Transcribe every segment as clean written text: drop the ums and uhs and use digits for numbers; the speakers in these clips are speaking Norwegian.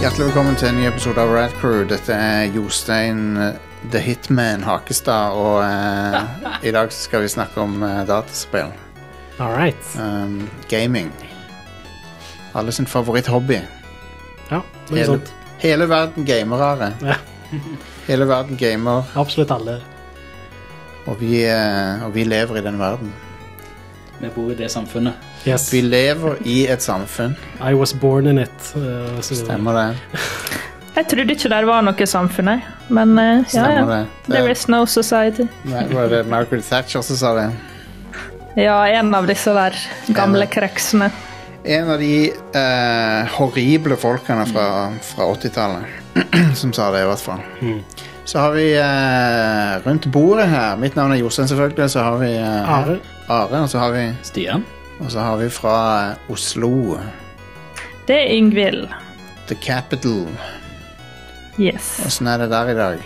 Hjertelig velkommen til en ny episode av Rad Crew. Dette Jostein The Hitman Hakestad, og i dag skal vi snakke om dataspill. Alright. Gaming. Alle sin favoritthobby. Ja, det sant. Hele verden gamerare. Ja. Hele verden gamer. Absolutt alle. Og vi lever i den verden. Vi bor i det samfunnet. Yes. Vi lever i et samfunn. I was born in it. Stemmer det. Jeg trodde ikke der var noe samfunn, men Stemmer det. There is no society. Nei, var det Margaret Thatcher som sa det? Ja, en av disse der gamle kreksene. En av de horrible folkene fra 80-tallet som sa det i hvert fall. Så har vi rundt bordet her. Mitt navn Jostein selvfølgelig. Så har vi Are, og så har vi Stian. Og så har vi fra Oslo. Det Yngvild. The Capital. Yes. Hvordan det der i dag?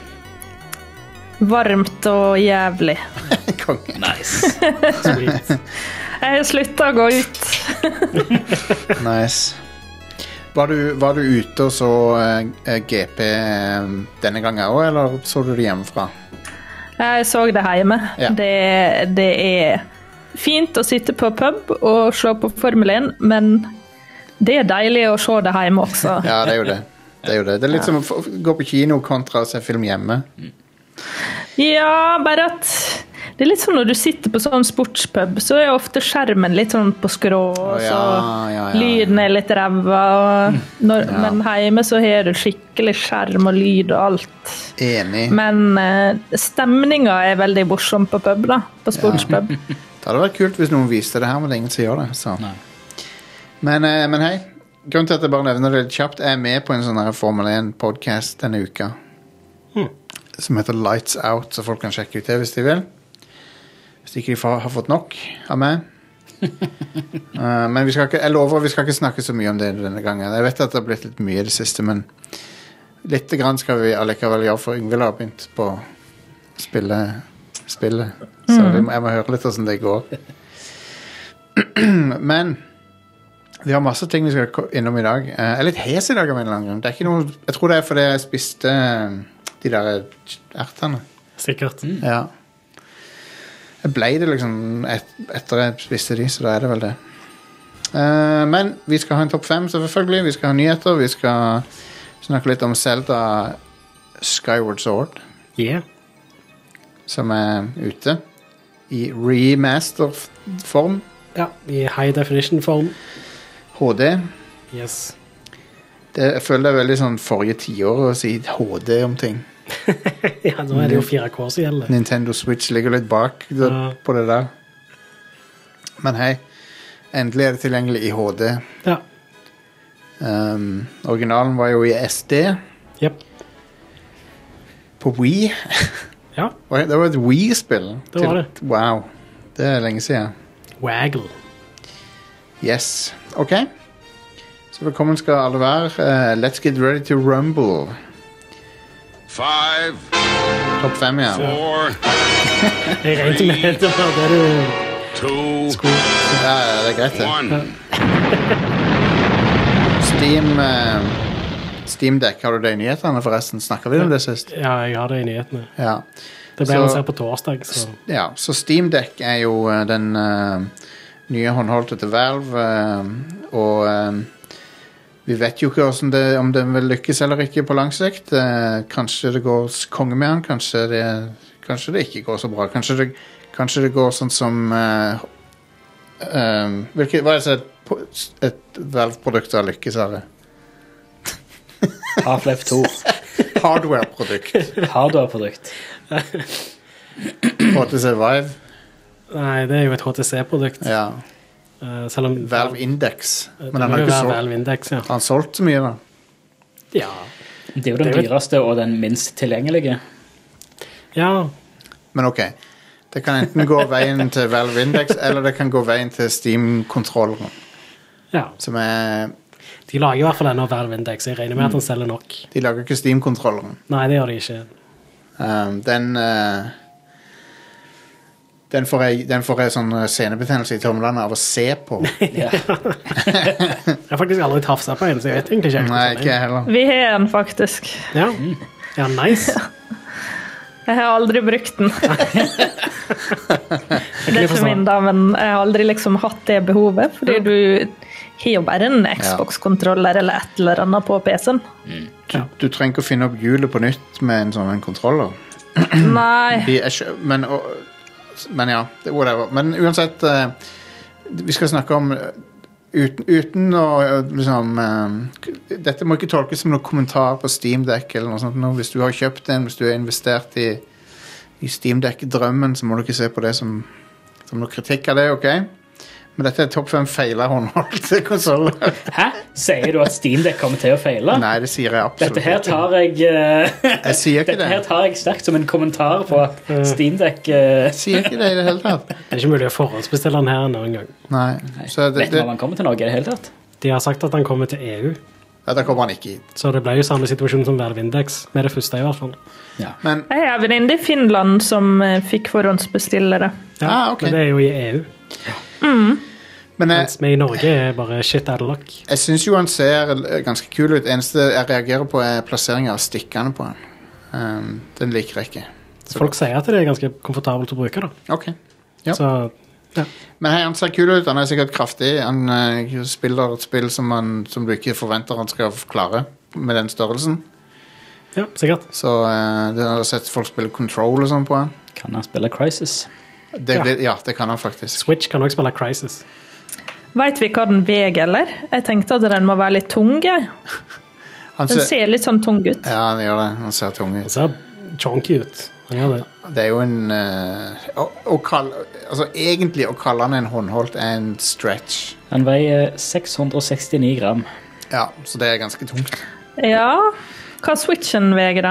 Varmt og jævlig. Konge. Nice. Sweet. Jeg har sluttet å gå ut. Nice. Var du ute og så GP denne gangen også, eller så du det hjemmefra? Jeg så det hjemme. Ja. Det fint å sitte på pub og se på Formel 1, men det deilig å se det hjemme også. Ja, det er jo det. Det er litt som å gå på kino kontra å se film hjemme. Ja, bare at det er litt sånn når du sitter på sånn sportspub, så er ofte skjermen litt sånn på skrå, og så lyden er litt ræva, men hjemme så har du skikkelig skjerm og lyd og alt. Enig. Men stemningen er veldig morsom på pub da, på sportspub. Det hadde vært kult hvis noen viste det her, men det er ingen som gjør det. Så. Men hei, grunnen til at jeg bare nevner det litt kjapt, jeg er med på en sånn her Formel 1-podcast denne uka, som heter Lights Out, så folk kan sjekke ut det hvis de vil. Hvis ikke de har fått nok av meg. Men jeg lover vi skal ikke snakke så mye om det denne gangen. Jeg vet at det har blitt litt mye i det siste, men litt grann skal vi allikevel gjøre, for Yngvild har begynt på å spille spillet. Så jeg må høre litt hvordan det går. Men vi har masse ting vi skal innom i dag. Jeg er litt hes i dag av en eller annen grunn. Det er ikke noe, jeg tror det er fordi jeg spiste de der ertene. Sikkert. Ja. Jeg ble det liksom etter jeg spiste de, så da er det vel det. Men vi skal ha en topp 5 selvfølgelig. Vi skal ha nyheter. Vi skal snakke litt om Zelda Skyward Sword. Yeah. Som er ute i remaster-form. Ja, i high definition-form. HD. Yes. Jeg føler det er veldig sånn forrige 10 år å si HD om ting. Ja, nå er det jo 4K som gjelder. Nintendo Switch ligger litt bak på det der. Men hei, endelig er det tilgjengelig i HD. Ja. Originalen var jo i SD. Yep. På Wii. Ja. Det var et Wii-spill. Det var det. Wow, det er lenge siden. Waggle. Yes, ok. Så velkommen skal alle være. Let's get ready to rumble. 5, Topp 5, ja. 4, Jeg regnet med det var det du 2, skulle. Ja, det er greit det. 1. Steam Deck, har du det i nyhetene forresten? Snakker vi om det sist? Ja, jeg har det i nyhetene. Ja. Det ble lansert på torsdag, så... Ja, så Steam Deck er jo den nye håndholdte til Valve, og vi vet jo ikke om den vil lykkes eller ikke på lang sikt. Kanskje det går konge med den, kanskje det ikke går så bra. Kanskje det går sånn som... hva er det et Valve-produkt har lykkes av det? Half-Life 2. Hardware-produkt. Hardware-produkt. HTC Vive. Nei, det er jo et HTC-produkt. Ja. Selv om... Valve Index. Det Men han må har jo ikke være solgt. Valve Index, ja. Har han solgt så mye da? Ja. Det er jo den dyreste og den minst tilgjengelige. Ja. Men ok, det kan enten gå veien til Valve Index, eller det kan gå veien til Steam-kontrolleren. Ja. Som er... De lager i hvert fall ennå Valve Index. Jeg regner med at han selger nok. De lager ikke Steam-kontrolleren. Nei, det gjør de ikke. Den får jeg sånn senebetennelse I tommelene av å se på. Ja. Jeg har faktisk aldri tafset på en, så jeg vet egentlig ikke. Nei, ikke jeg heller. Vi har en, faktisk. Ja, ja nice. Jeg har aldri brukt den. Det er ikke min, da, men jeg har aldri liksom hatt det behovet, fordi du har jo bare en Xbox-kontroller eller et eller annet på PC-en. Du trenger ikke å finne opp hjulet på nytt med en sånn en kontroller. Nei. Men ja, whatever. Men uansett, vi skal snakke om uten å liksom dette må ikke tolkes som noen kommentar på Steam Deck eller noe sånt. Hvis du har kjøpt en, hvis du har investert I Steam Deck-drømmen, så må du ikke se på det som noe kritikk av det, ok? Men dette topp 5 feiler håndholdte konsoler. Hæ? Sier du at Steam Deck kommer til å feile? Nei, det sier jeg absolutt. Dette her tar jeg Jeg sier ikke Dette her tar jeg sterkt som en kommentar på at Steam Deck Jeg sier ikke det I det hele tatt. Det er ikke mulig å forhåndsbestille den her noen gang. Nei. Så Vet du når han kommer til Norge I det hele tatt? De har sagt at han kommer til EU. Ja, da kommer han ikke hit. Så det ble jo samme situasjon som Valve Index, med det første I hvert fall. Ja. Men, Jeg har venninne I Finland som fikk forhåndsbestillere. Ja, ok. men det er jo I EU. men Mens vi I Norge er bare shit out of luck. jeg synes jo han ser ganske kul ut. Eneste jeg reagerer på plasseringen av stikkene på han. Den liker jeg ikke. Folk sier at det er ganske komfortabelt å bruke da. Ok. Ja. Så, ja. Men hei, han ser kul ut. Han er sikkert kraftig. Han spiller et spill som du ikke forventer han skal klare med den størrelsen. Ja, sikkert. Så det har jeg sett folk spille Control og sånn på han. Kan han spille Crysis? Ja, det kan han faktisk. Switch kan også spille Crysis. Vet vi hva den veger, eller? Jeg tenkte at den må være litt tung. Den ser litt sånn tung ut. Ja, han gjør det. Han ser tung ut. Det ser chonky ut. Han gjør det. Det er jo en altså egentlig å kalle han en håndholdt er en stretch. Han veier 669 gram. Ja, så det er ganske tungt. Ja, hva Switchen veger da?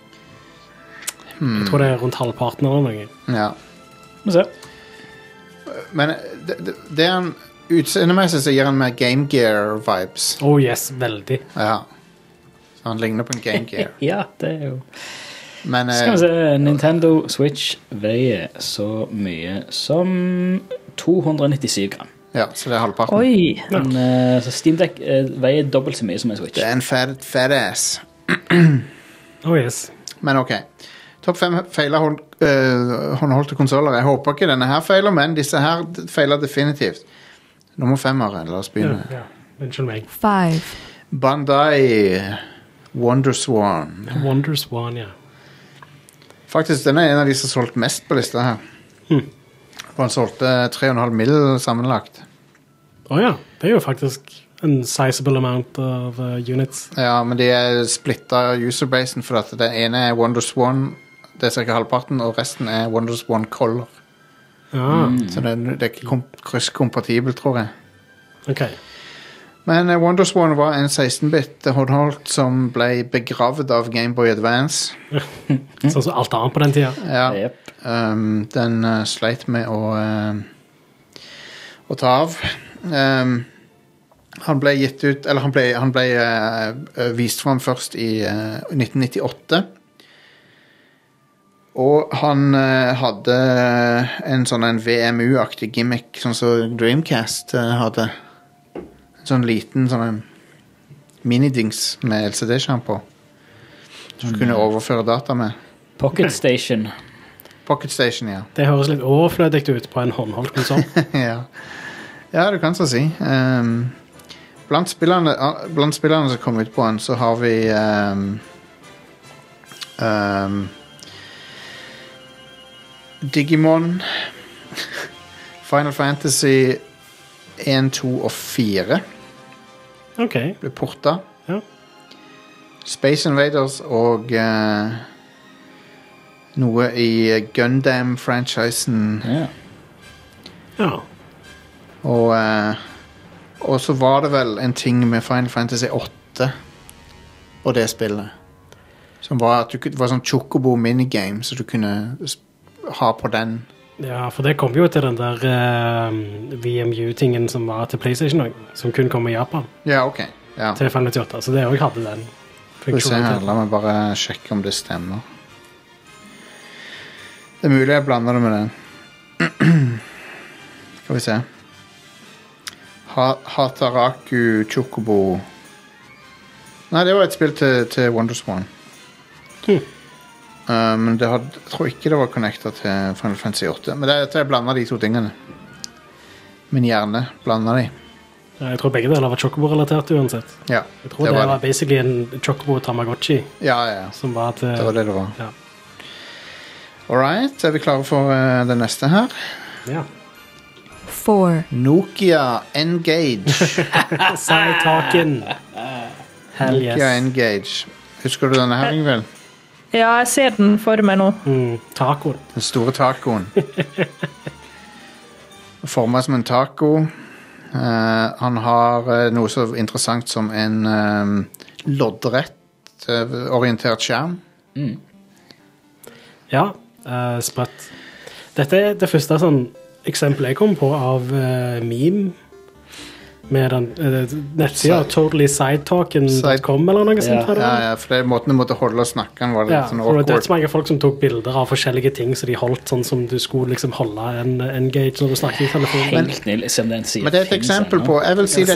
Jeg tror det er rundt halvparten eller noe. Ja. Må se. Men det er han utseendemessig så gir han meg Game Gear-vibes. Oh yes, veldig. Ja. Så han ligner på en Game Gear. Ja, det er jo... Men, Skal vi se, Nintendo Switch veier så mye som 297 gram. ja, så det er halvparten. Oi. Men, så Steam Deck veier dobbelt så mye som en Switch. Det er en fat ass. Oh yes. Men ok. Topp 5 feiler håndholdte konsoler. Jeg håper ikke denne her feiler, men disse her feiler definitivt. Nummer 5, la oss begynne. Ja. Unnskyld meg. 5, Bandai Wonderswan. Wonderswan, ja. Faktisk, den er en av de som har solgt mest på lista her. For han solgte 3,5 mill. Sammenlagt. Ja, det er jo faktisk en sizable amount of units. Ja, men de er splittet userbasen for at den ene er Wonderswan, det er cirka halvparten, og resten er Wonderswan Color. Ja, Så det er ikke krysskompatibelt, tror jeg. ok. Men Wonderswan var en 16-bit håndholdt som ble begravet av Game Boy Advance. Sånn som alt annet på den tiden. Ja, Jep. den sleit med å ta av. Han ble gitt ut, eller han ble vist frem først I 1998. Og han hadde en sånn en VMU-aktig gimmick, sånn som Dreamcast hadde. En sånn liten sånn en minidings med LCD-skjerm på. Som du kunne overføre data med. Pocket Station. Pocket Station, ja. Det høres litt overflødig ut på en håndholdt konsol. Ja. Ja, du kan så si. Blant spillerne som kom ut på den, så har vi Digimon, Final Fantasy 1, 2 og 4 Ok, ble porta. ja. Space Invaders og noe I Gundam-franchisen. Ja. Ja, Og så var det vel en ting med Final Fantasy 8 og det spillet. Som var at det var sånn Chocobo minigame, så du kunne ha på den. ja, for det kom jo til den der VMU-tingen som var til PlayStation også, som kun kom I Japan Ja, ok. Ja. til 598, så det også hadde den Skal vi se her, funksjonen. la meg bare sjekke om det stemmer. Det er mulig jeg blander det med den. Skal vi se. Hataraku Chocobo. Nei, det var et spill til Wonderswan. Men jeg tror ikke det var connectet til Final Fantasy 8. Men jeg blander de to tingene. Min hjerne blander de. Jeg tror begge deler var Chocobo-relatert uansett. Ja, jeg tror det var basically en Chocobo Tamagotchi. Ja. Som var til... Det var det var. Ja. Alright, er vi klare for det neste her? Ja. 4. Nokia N-Gage. Side-talken. Hell yes. Nokia N-Gage. Husker du denne her, Ingvild? Ja, jeg ser den for meg nå. Tacoen. Den store tacoen. Formet som en taco. Han har noe så interessant som en loddrett orientert skjerm. Ja, sprøtt. Dette er det første sånn eksempel jeg kom på av meme med den nettsida totallysidetalken.com eller noe sånt. Ja, for det er måten du måtte holde og snakke var det sånn awkward. Det er så mange folk som tok bilder av forskjellige ting så de holdt sånn som du skulle liksom holde en engage når du snakket i telefonen. Helt nydelig, som den sier. Men det er et eksempel på jeg vil si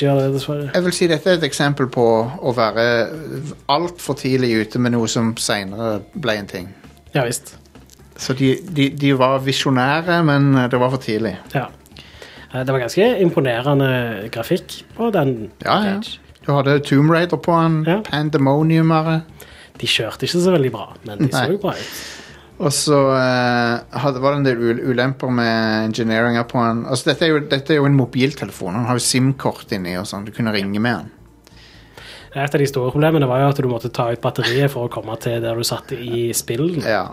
dette er et eksempel på å være alt for tidlig ute med noe som senere ble en ting. Ja, visst. Så de var visjonære, men det var for tidlig. Ja. Det var ganske imponerende grafikk på den. Ja. Du hadde Tomb Raider på den, Pandemoniumere. De kjørte ikke så veldig bra, men de så jo bra ut. Og så var det en del ulemper med engineeringen på den. Altså, dette er jo en mobiltelefon. Han har jo SIM-kort inni og sånn. Du kunne ringe med den. Et av de store problemene var jo at du måtte ta ut batteriet for å komme til der du satt i spillen. Ja.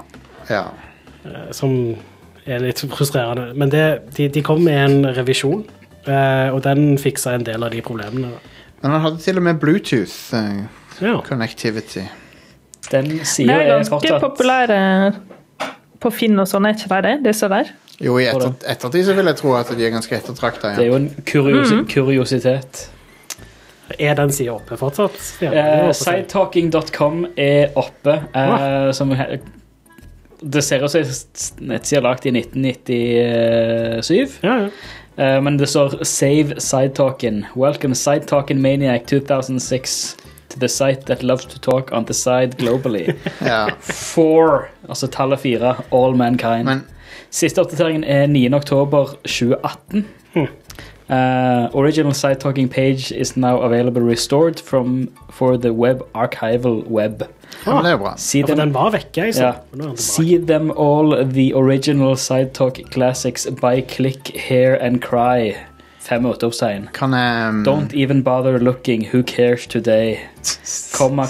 Som er litt frustrerende. Men de kom med en revisjon, og den fikset en del av de problemene. Men han hadde til og med Bluetooth connectivity. Den sier det er ganske populære på Finn og sånn, er ikke det? Det så der? Jo, i ettertid så vil jeg tro at de er ganske ettertraktet. Ja. Det er jo en kuriositet. Er den siden oppe fortsatt? Sidetalking.com er oppe, som det ser ut som nettsida lagt i 1997. Men det står Save Sidetalking. Welcome Sidetalking Maniac 2006 to the site that loves to talk on the side globally. 4, altså tallet 4, all mankind. Siste oppdateringen er 9. oktober 2018. Original Sidetalking page is now available restored for the web archival web. Ja, det er bra. For den var vekke, See them all the original Sidetalk classics by click, hear and cry. 5 utropstegn. Don't even bother looking, who cares today? Komma.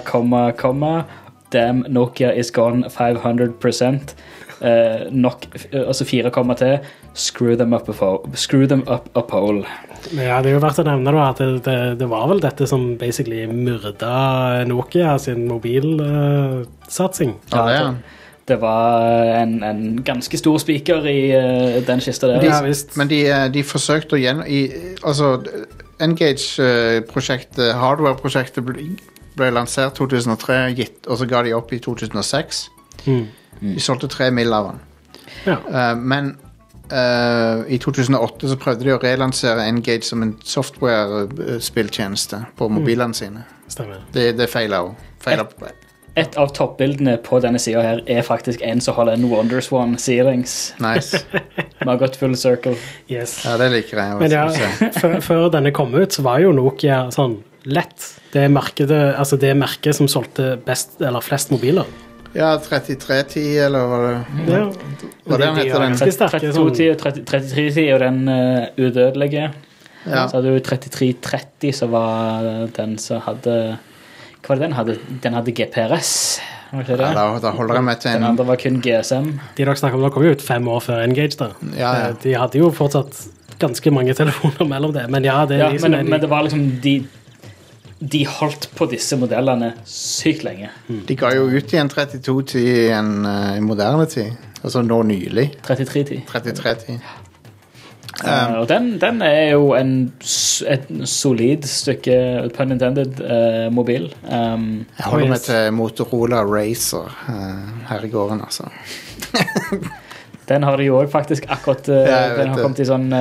Damn, Nokia is gone 500%. Altså 4 komma til. Screw them up a pole. Ja, det er jo verdt å nevne da, at det var vel dette som basically myrda Nokia sin mobilsatsing. Det var en ganske stor speaker i den kista der. Men de forsøkte å altså N-Gage-prosjektet, hardware-prosjektet ble lansert 2003, og så ga de opp i 2006. De solgte 3 mil av den. Men i 2008 så prøvde de å relansere N-Gage som en software-spilltjeneste på mobilene sine. Stemmer. Det feilet også. Et av toppbildene på denne siden her er faktisk en som holder en Wonderswan sealings. Nice. Vi har gått full circle. Yes. Ja, det liker jeg. Men før denne kom ut, så var jo Nokia sånn lett. Det merket som solgte best, eller flest mobiler. Ja, 3310, eller hva det den heter den? 3210 og 3310 er jo den udødelige. Så hadde du 3330 som var den som hadde... Hva var det den hadde? Den hadde GPRS. Da holder jeg med til den andre var kun GSM. De dere snakker om da kom ut 5 år før N-Gage da. De hadde jo fortsatt ganske mange telefoner mellom det. Men men det var liksom de holdt på disse modellene sykt lenge. De ga jo ut igjen 3210 i moderne tid. Altså nå nylig. 3310. Og den er jo et solid stykke pun intended mobil. Jeg holder meg til Motorola Racer her i gården, altså. Den har de jo også faktisk akkurat den har kommet i sånn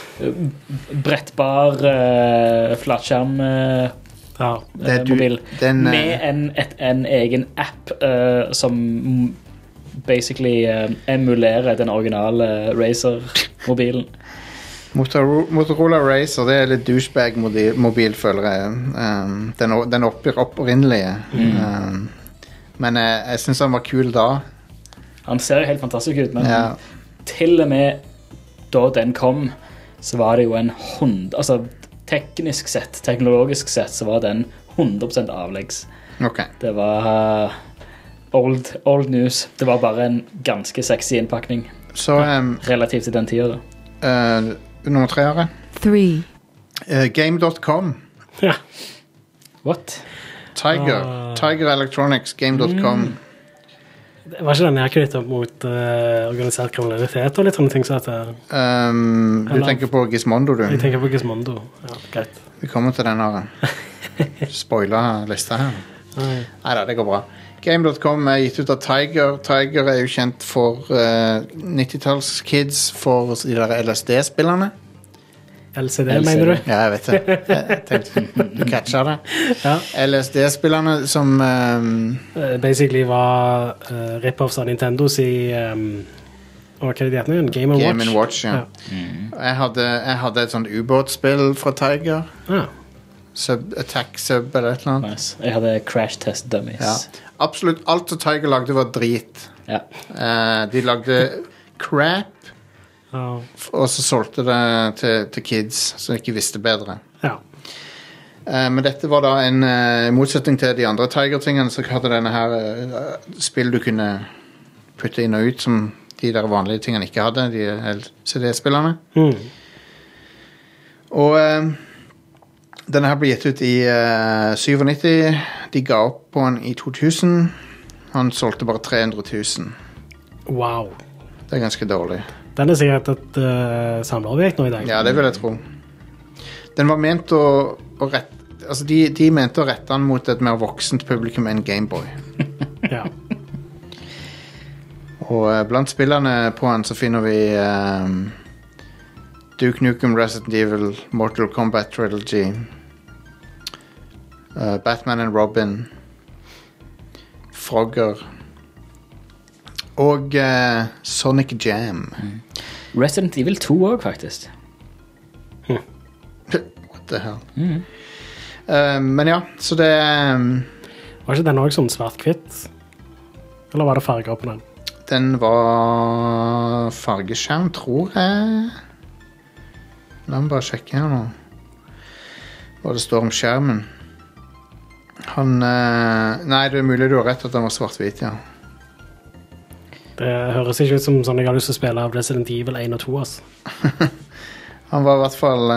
brettbar flatskjerm mobil med en egen app som basically emulerer den originale Razer-mobilen. Motorola Razer, det litt douchebag-mobil, føler jeg. Den opprinnelige. Men jeg synes han var kul da. Han ser helt fantastisk ut, men til og med da den kom, så var det jo altså teknisk sett, teknologisk sett, så var den 100% avleggs. Okay. Det var old news. Det var bare en ganske sexy innpakning. Så, relativt til den tiden da. Nummer 3. 3. Game.com. Ja. What? Tiger Electronics, Game.com. Det var ikke den jeg knyttet opp mot organisert kriminalitet og litt sånne ting så du tenker på Gizmondo, du? Jeg tenker på Gizmondo, ja, greit. Vi kommer til den her. Spoiler lista her. Neida, det går bra. Game.com gitt ut av Tiger. Tiger jo kjent for 90-talls kids for de der LSD-spillerne. LCD, mener du? Ja, jeg vet det. Jeg tenkte, du catcher det. Ja. LSD-spillerne som basically var rip-offs av Nintendos i hva er det de heter? Game & Watch, ja. Jeg hadde et sånt ubåtspill fra Tiger. Attack Sub eller et eller annet. Nice. Jeg hadde Crash Test Dummies. Ja. Absolutt alt som Tiger lagde var drit. Ja. De lagde crap og så solgte det til kids som ikke visste bedre. Ja. Men dette var da en motsetning til de andre Tiger-tingene, så hadde denne her spill du kunne putte inn og ut som de der vanlige tingene ikke hadde, de LCD-spillerne. Og denne her ble gitt ut i 97. De ga opp på den i 2000. Han solgte bare 300 000. Wow. Det er ganske dårlig. Den er sikkert et samlerobjekt nå i dag. Ja, det vil jeg tro. Den var ment å rette... Altså, de mente å rette den mot et mer voksent publikum enn Gameboy. Ja. Og blant spillerne på den så finner vi... Duke Nukem, Resident Evil, Mortal Kombat Trilogy, Batman and Robin, Frogger og Sonic Jam. Resident Evil 2 også, faktisk. What the hell? Men ja, så det... Var ikke den også sånn svart-hvitt? Eller var det farger på den? Den var fargeskjerm, tror jeg. La meg bare sjekke her nå hva det står om skjermen. Nei, det er mulig du har rett at den var svart-hvit, ja. Det høres ikke ut som sånn jeg har lyst til å spille av Resident Evil 1 og 2, altså. Han var i hvert fall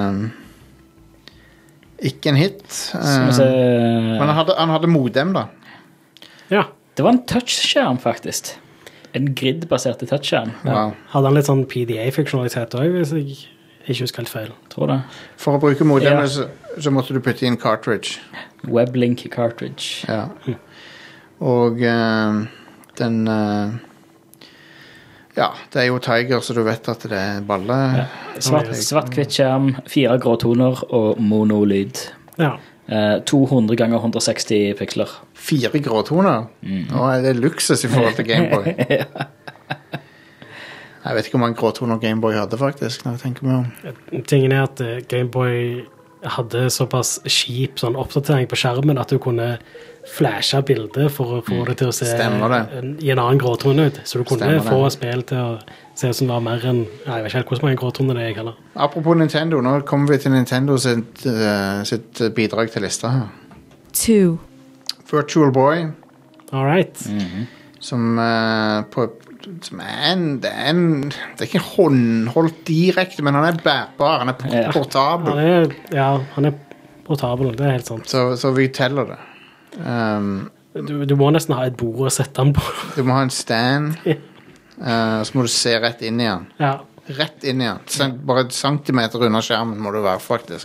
ikke en hit. Men han hadde modem, da. Ja. Det var en touchskjerm, faktisk. En grid-basert touchskjerm. Wow. Hadde han litt sånn PDA-funksjonalitet også, hvis jeg ikke husker helt feil. Tror det. For å bruke modem så måtte du putte inn cartridge. Weblink cartridge. Ja. Og den ja, det er jo Tiger, så du vet at det er balle. Ja. Svart-hvitt skjerm, 4 gråtoner og monolyd. Ja. 200 ganger 160 piksler. 4 gråtoner? Nå er det luksus i forhold til Gameboy. Ja. Jeg vet ikke hvor mange gråtoner Gameboy hadde, faktisk, når jeg tenker meg om. Tingen er at Gameboy hadde såpass kjip sånn oppdatering på skjermen at du kunne flashe bilder for å få det til å se i en annen gråtone ut. Så du kunne få spill til å se som var mer enn... Jeg vet ikke helt hvor mange gråtoner det er, heller. Apropos Nintendo, nå kommer vi til Nintendo sitt bidrag til lista her. 2. Virtual Boy. All right. Som det er ikke håndholdt direkte, men han er bærbar, han er portabel. Han er portabel, det er helt sant. Så vi teller det. Du må nesten ha et bord å sette den på. Du må ha en stand, så må du se rett inn i han. Ja. Rett inn i han. Bare et centimeter under skjermen må du være, faktisk.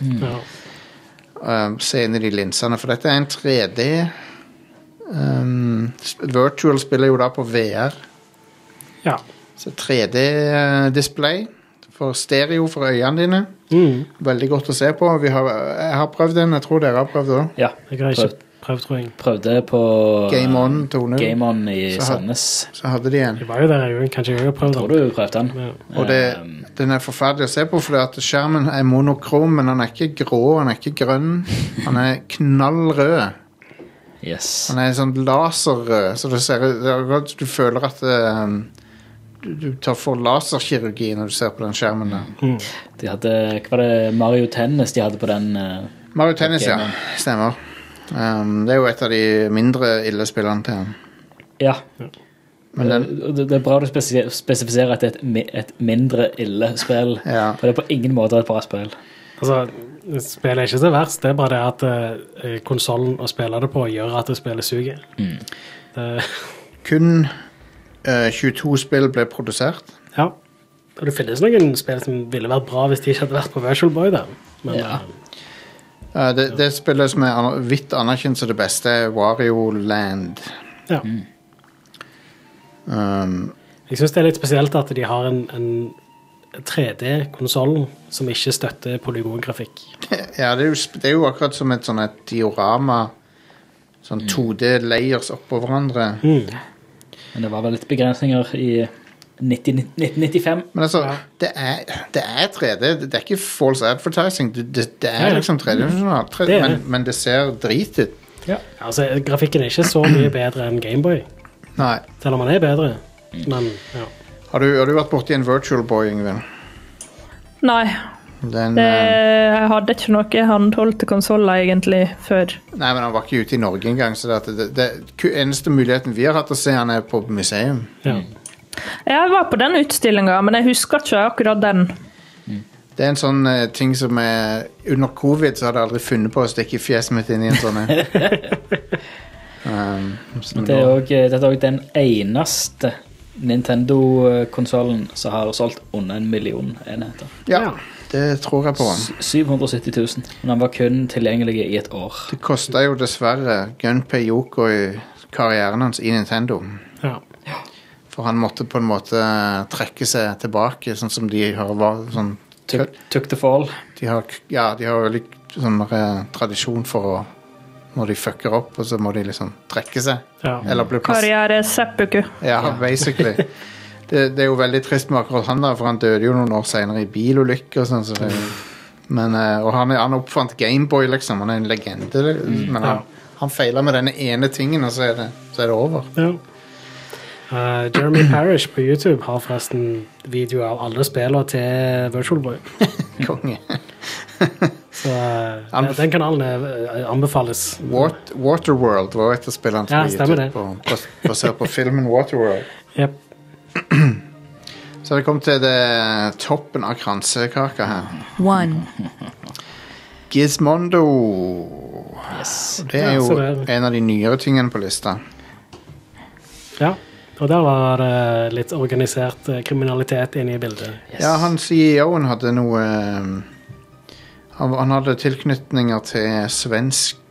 Se inn i de linsene, for dette er en 3D. Virtual spiller jo da på VR. Ja. Så 3D-display for stereo for øynene dine. Veldig godt å se på. Jeg har prøvd den, jeg tror dere har prøvd det. Ja, jeg har ikke prøvd, tror jeg. Prøvde på Game On 2.0. Game On i Sandnes. Så hadde de en. Jeg var jo der, kanskje jeg har prøvd den. Tror du prøvde den? Ja. Og den er forferdelig å se på, fordi at skjermen er monokrom, men han er ikke grå, han er ikke grønn. Han er knallrød. Yes. Han er sånn laserrød, så du føler at du tar for laserkirurgi når du ser på den skjermen der. De hadde, hva var det, Mario Tennis de hadde på den? Mario Tennis, ja. Stemmer. Det er jo et av de mindre ille spillene til han. Ja. Men det er bra du spesifiserer at det er et mindre ille spill. Ja. For det er på ingen måte et bra spill. Altså, spillet er ikke så verst. Det er bare det at konsolen å spille det på gjør at det spillet suger. Kun 22 spill ble produsert. Ja. Og det finnes noen spill som ville vært bra hvis de ikke hadde vært på Virtual Boy da. Men, det spillet som er vidt anerkjent som det beste er Wario Land. Ja. Jeg synes det er litt spesielt at de har en 3D-konsol som ikke støtter polygongrafikk. Ja, det er jo akkurat som et sånn et diorama, sånn 2D-layers oppå hverandre. Men det var vel litt begrensninger i 1995. Men altså, det er 3D, det er ikke false advertising, det er liksom 3D, men det ser drit ut. Ja, altså grafikken er ikke så mye bedre enn Gameboy. Nei. Selv om man er bedre, men ja. Har du vært borte i en Virtual Boy, Ingvild? Nei. Jeg hadde ikke noe håndholdte konsoler egentlig før. Nei, men han var ikke ute i Norge engang, så det eneste muligheten vi har hatt å se han er på museum. Ja. Jeg var på den utstillingen, men jeg husker ikke akkurat den. Det er en sånn ting som er under covid, så hadde jeg aldri funnet på å stikke fjeset mitt inn i en sånn. Dette er også den eneste Nintendo-konsolen som har solgt under 1 million enheter. Ja, det tror jeg på. 770 000, men han var kun tilgjengelig i et år. Det kostet jo dessverre Gunpei Yoko i karrieren hans i Nintendo. Ja. For han måtte på en måte trekke seg tilbake, sånn som de har vært sånn... Took the fall. De har veldig sånn tradisjon for å når de fucker opp, og så må de liksom trekke seg. Ja. Eller bli Karriere seppuku. Ja, basically. Det er jo veldig trist med akkurat han der, for han døde jo noen år senere i bilulykke og sånn. Så og han oppfant Gameboy, liksom. Han er en legende. Men han feilet med denne ene tingen, og så er det over. Ja. Jeremy Parish på YouTube har forresten video av alle spillene til Virtual Boy. Konge. Så den kanalen anbefales. Waterworld var et av spillene ja, stemmer det. Basert på filmen Waterworld. Yep. Så det kom til toppen av kransekaka her. 1. Gizmondo. Yes. Det er jo en av de nyere tingene på lista. Ja, og der var det litt organisert kriminalitet inne i bildet. Yes. Ja, han CEO-en hadde noe... Han hadde tilknytninger til svensk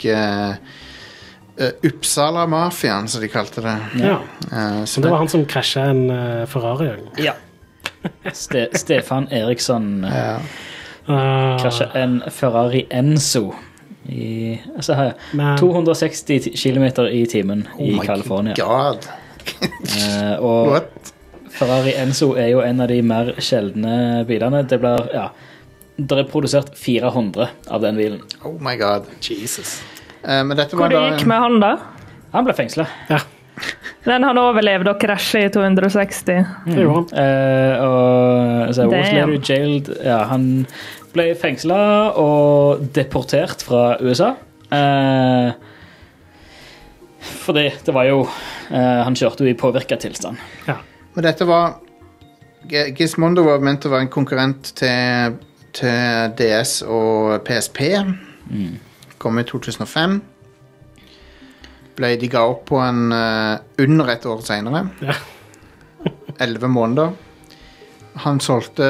Uppsala-mafiaen, som de kalte det. Ja, så det var han som krasjet en Ferrari. Ja. Stefan Eriksson krasjet en Ferrari Enzo i 260 km i timen i California. Oh my god. Og What? Ferrari Enzo er jo en av de mer sjeldne bilene. Det blir, det er produsert 400 av den bilen. Oh my god. Jesus. Men dette Hvor var det gikk med han da? Han ble fengslet. Ja. Den han overlevde å krasje i 260. Det gjorde han. Og så was later jailed. Ja, han ble fengslet og deportert fra USA. Fordi det var jo han kjørte jo i påvirket tilstand. Ja. Men dette var Gizmondo var ment å være en konkurrent til DS og PSP. Kom i 2005. De ga opp på en under et år senere. Ja. 11 måneder. Han solgte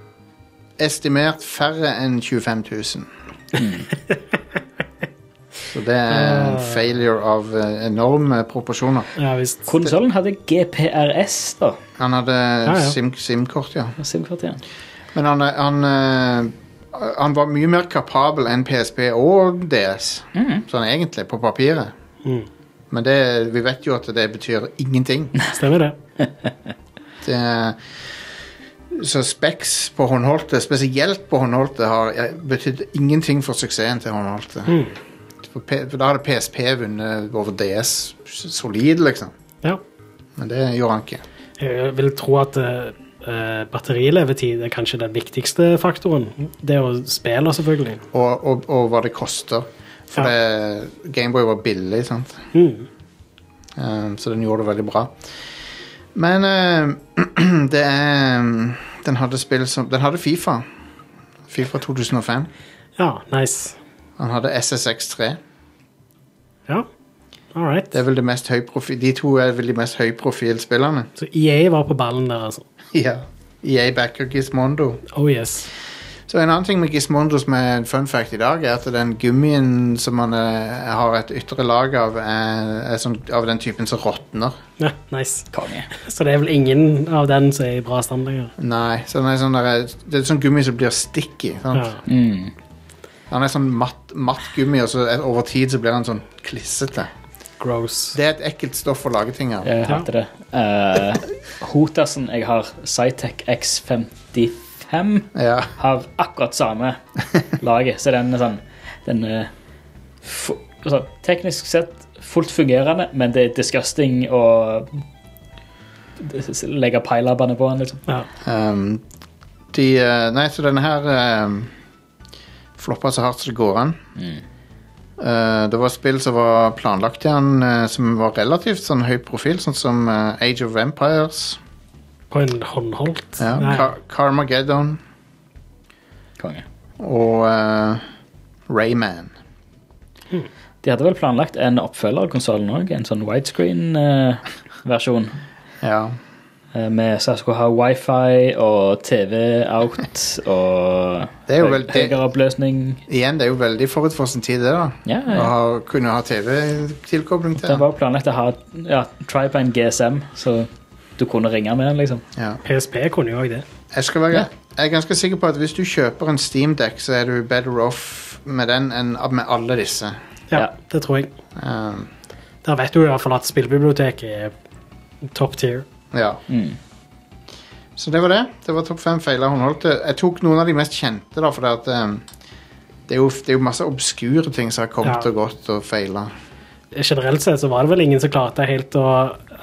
estimert færre enn 25 000. Så det en failure av enorme proporsjoner. Ja, visst. Konsolen hadde GPRS da. Han hadde SIM-kort, ja. SIM-kort, ja. Men han var mye mer kapabel enn PSP og DS. Sånn egentlig, på papiret. Men vi vet jo at det betyr ingenting. Stemmer det. Så specs på håndholdte, spesielt på håndholdte, har betydd ingenting for suksessen til håndholdte. For da hadde PSP vunnet over DS solid, liksom. Ja. Men det gjorde han ikke. Jeg vil tro at batterilevetid er kanskje den viktigste faktoren. Det å spille, selvfølgelig. Og hva det koster. For Gameboy var billig, sant? Så den gjorde det veldig bra. Men den hadde spill som... Den hadde FIFA. FIFA 2005. Ja, nice. Han hadde SSX3. Ja, alright. Det er vel det mest høyprofil... De to er vel de mest høyprofilspillerne. Så EA var på ballen der, altså? Ja. EA backer Gizmondo. Oh, yes. Så en annen ting med Gizmondo som er en fun fact i dag, er at den gummien som man har et ytre lag av, er sånn, av den typen som råtner. Ja, nice. Konge. Så det er vel ingen av den som er i bra stand lenger? Nei, så det er sånn gummi som blir sticky, sant? Ja. Han er sånn matt gummi, og så over tid så blir han sånn klissete. Gross. Det er et ekkelt stoff å lage ting av. Jeg hater det. Hotasen jeg har, Cytec X55, har akkurat samme laget. Så den er sånn teknisk sett fullt fungerende, men det er disgusting å legge peilabbene på den, liksom. Ja. Nei, så denne her floppa så hardt så det går an. Det var spill som var planlagt til han, som var relativt sånn høy profil, sånn som Age of Empires. På en håndholdt? Ja, Carmageddon. Konge. Og Rayman. De hadde vel planlagt en oppfølger av konsolen også, en sånn widescreen-versjon. Ja. Med så jeg skulle ha wifi og TV out og høyere oppløsning. Igjen, det er jo veldig forut for sin tid det da. Ja. Å kunne ha TV-tilkobling til. Det var planlagt å ha tri-band GSM, så du kunne ringe med den, liksom. Ja. PSP kunne jo også det. Jeg er ganske sikker på at hvis du kjøper en Steam Deck, så er du better off med den enn med alle disse. Ja, det tror jeg. Der vet du i hvert fall at spillbiblioteket er top tier. Ja. Så det var det. Det var topp 5 feiler håndholdt. Jeg tok noen av de mest kjente da, for det er jo masse obskure ting som har kommet og gått og feilet. Generelt sett så var det vel ingen som klarte helt å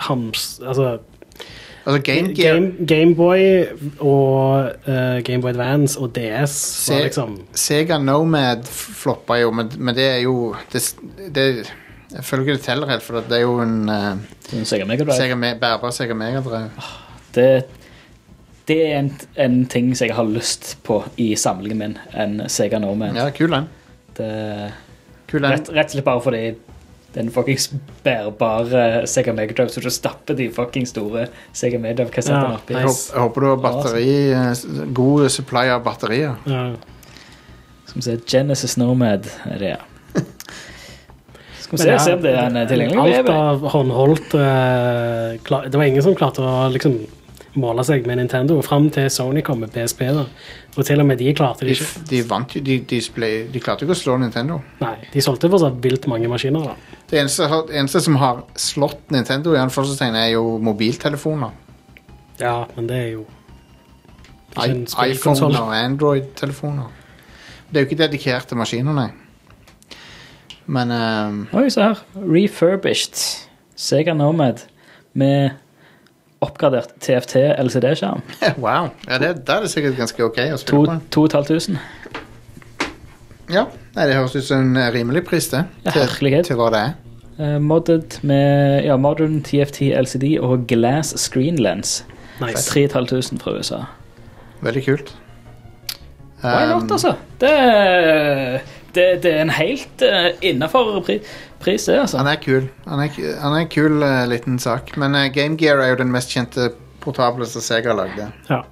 Gameboy og Gameboy Advance og DS var liksom... Sega Nomad floppa jo, men det er jo jeg føler ikke det teller helt, for det er jo en Sega Mega Drive. Bærbar Sega Mega Drive. Det er en ting som jeg har lyst på i samlingen min, en Sega Nomad. Ja, kul den. Rett og slett bare fordi den fucking bærbare Sega Mega Drive, så du stapper de fucking store Sega Mega Drive-kassettene oppi. Nice. Jeg håper du har batteri, god supply av batterier. Ja. Som sier Genesis Nomad er det, ja. Skal vi se om det er en tilgjengelig. Alt av håndholdt det var ingen som klarte å liksom måle seg med Nintendo frem til Sony kom med PSP da. Og til og med de klarte det ikke. De vant jo, de klarte ikke å slå Nintendo. Nei, de solgte fortsatt vilt mange maskiner da. Det eneste som har slått Nintendo i anførselstegn er jo mobiltelefoner. Ja, men det er jo iPhone og Android-telefoner. Det er jo ikke dedikerte maskiner, nei. Men oi, så her. Refurbished Sega Nomad med oppgradert TFT LCD-skjerm. Wow. Ja, da er det sikkert ganske ok å spille på. 2500. Ja, nei, det høres ut som en rimelig pris det. Til hva det er. Modded med modern TFT LCD og glass screen lens. Nice. 3500 fra USA. Veldig kult. Why not, altså? Det er en helt innenfor pris, det, altså. Han er kul. Han er kul liten sak. Men Game Gear er jo den mest kjente portable som Sega lagde. Ja.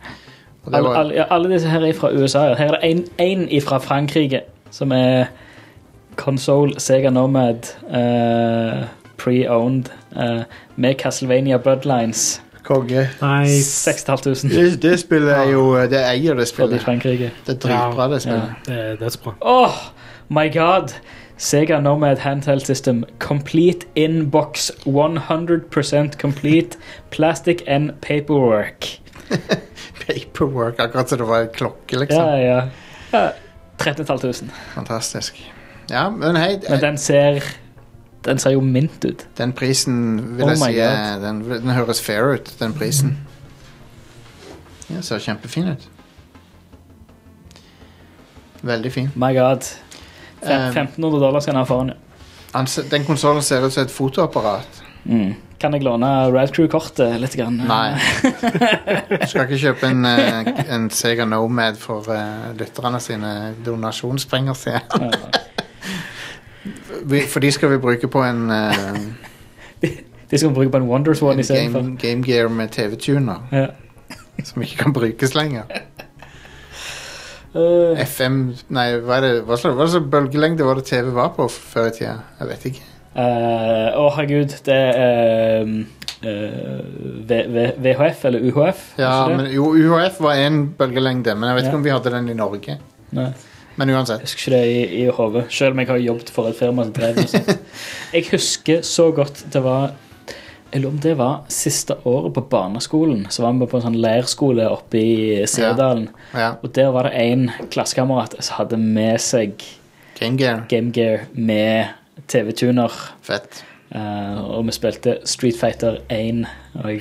Alle disse her er fra USA. Her er det en fra Frankrike som er console Sega Nomad pre-owned med Castlevania Bloodlines. Konge. Nice. 6,500. Det spillet jo, det eier det spillet. I Frankrike. Det dritbra det spillet. Det er dødsbra. Oh my god. Sega Nomad handheld system. Complete in-box. 100% complete. Plastic and paperwork. Paperwork, akkurat som det var en klokke, liksom. Ja. 13,500. Fantastisk. Ja, men hei... Men den ser jo mint ut. Den prisen vil jeg si den høres fair ut, den prisen. Ja, ser kjempefin ut. Veldig fin. My god. $1,500 skal han ha for den. Den konsolen ser ut som et fotoapparat. Kan jeg låne Rad Crew-kortet litt grann? Nei. Du skal ikke kjøpe en Sega Nomad for lytterne sine donasjonspenger, sier jeg. For de skal vi bruke på en de skal vi bruke på en Wonderswan i stedet for Game Gear med TV-tuner som ikke kan brukes lenger. FM, nei, hva slags bølgelengde var det TV var på før i tida? Jeg vet ikke. Herregud, det VHF eller UHF? Ja, men jo, UHF var en bølgelengde, men jeg vet ikke om vi hadde den i Norge. Nei. Men uansett. Jeg husker det i hodet, selv om jeg har jobbet for et firma som drev med sånt. Jeg husker så godt det var, jeg lurer om det var siste året på barneskolen, så var vi på en sånn leirskole oppe i Sirdalen, og der var det en klassekamerat som hadde med seg Game Gear med TV-tuner. Fett. Og vi spilte Street Fighter 1 og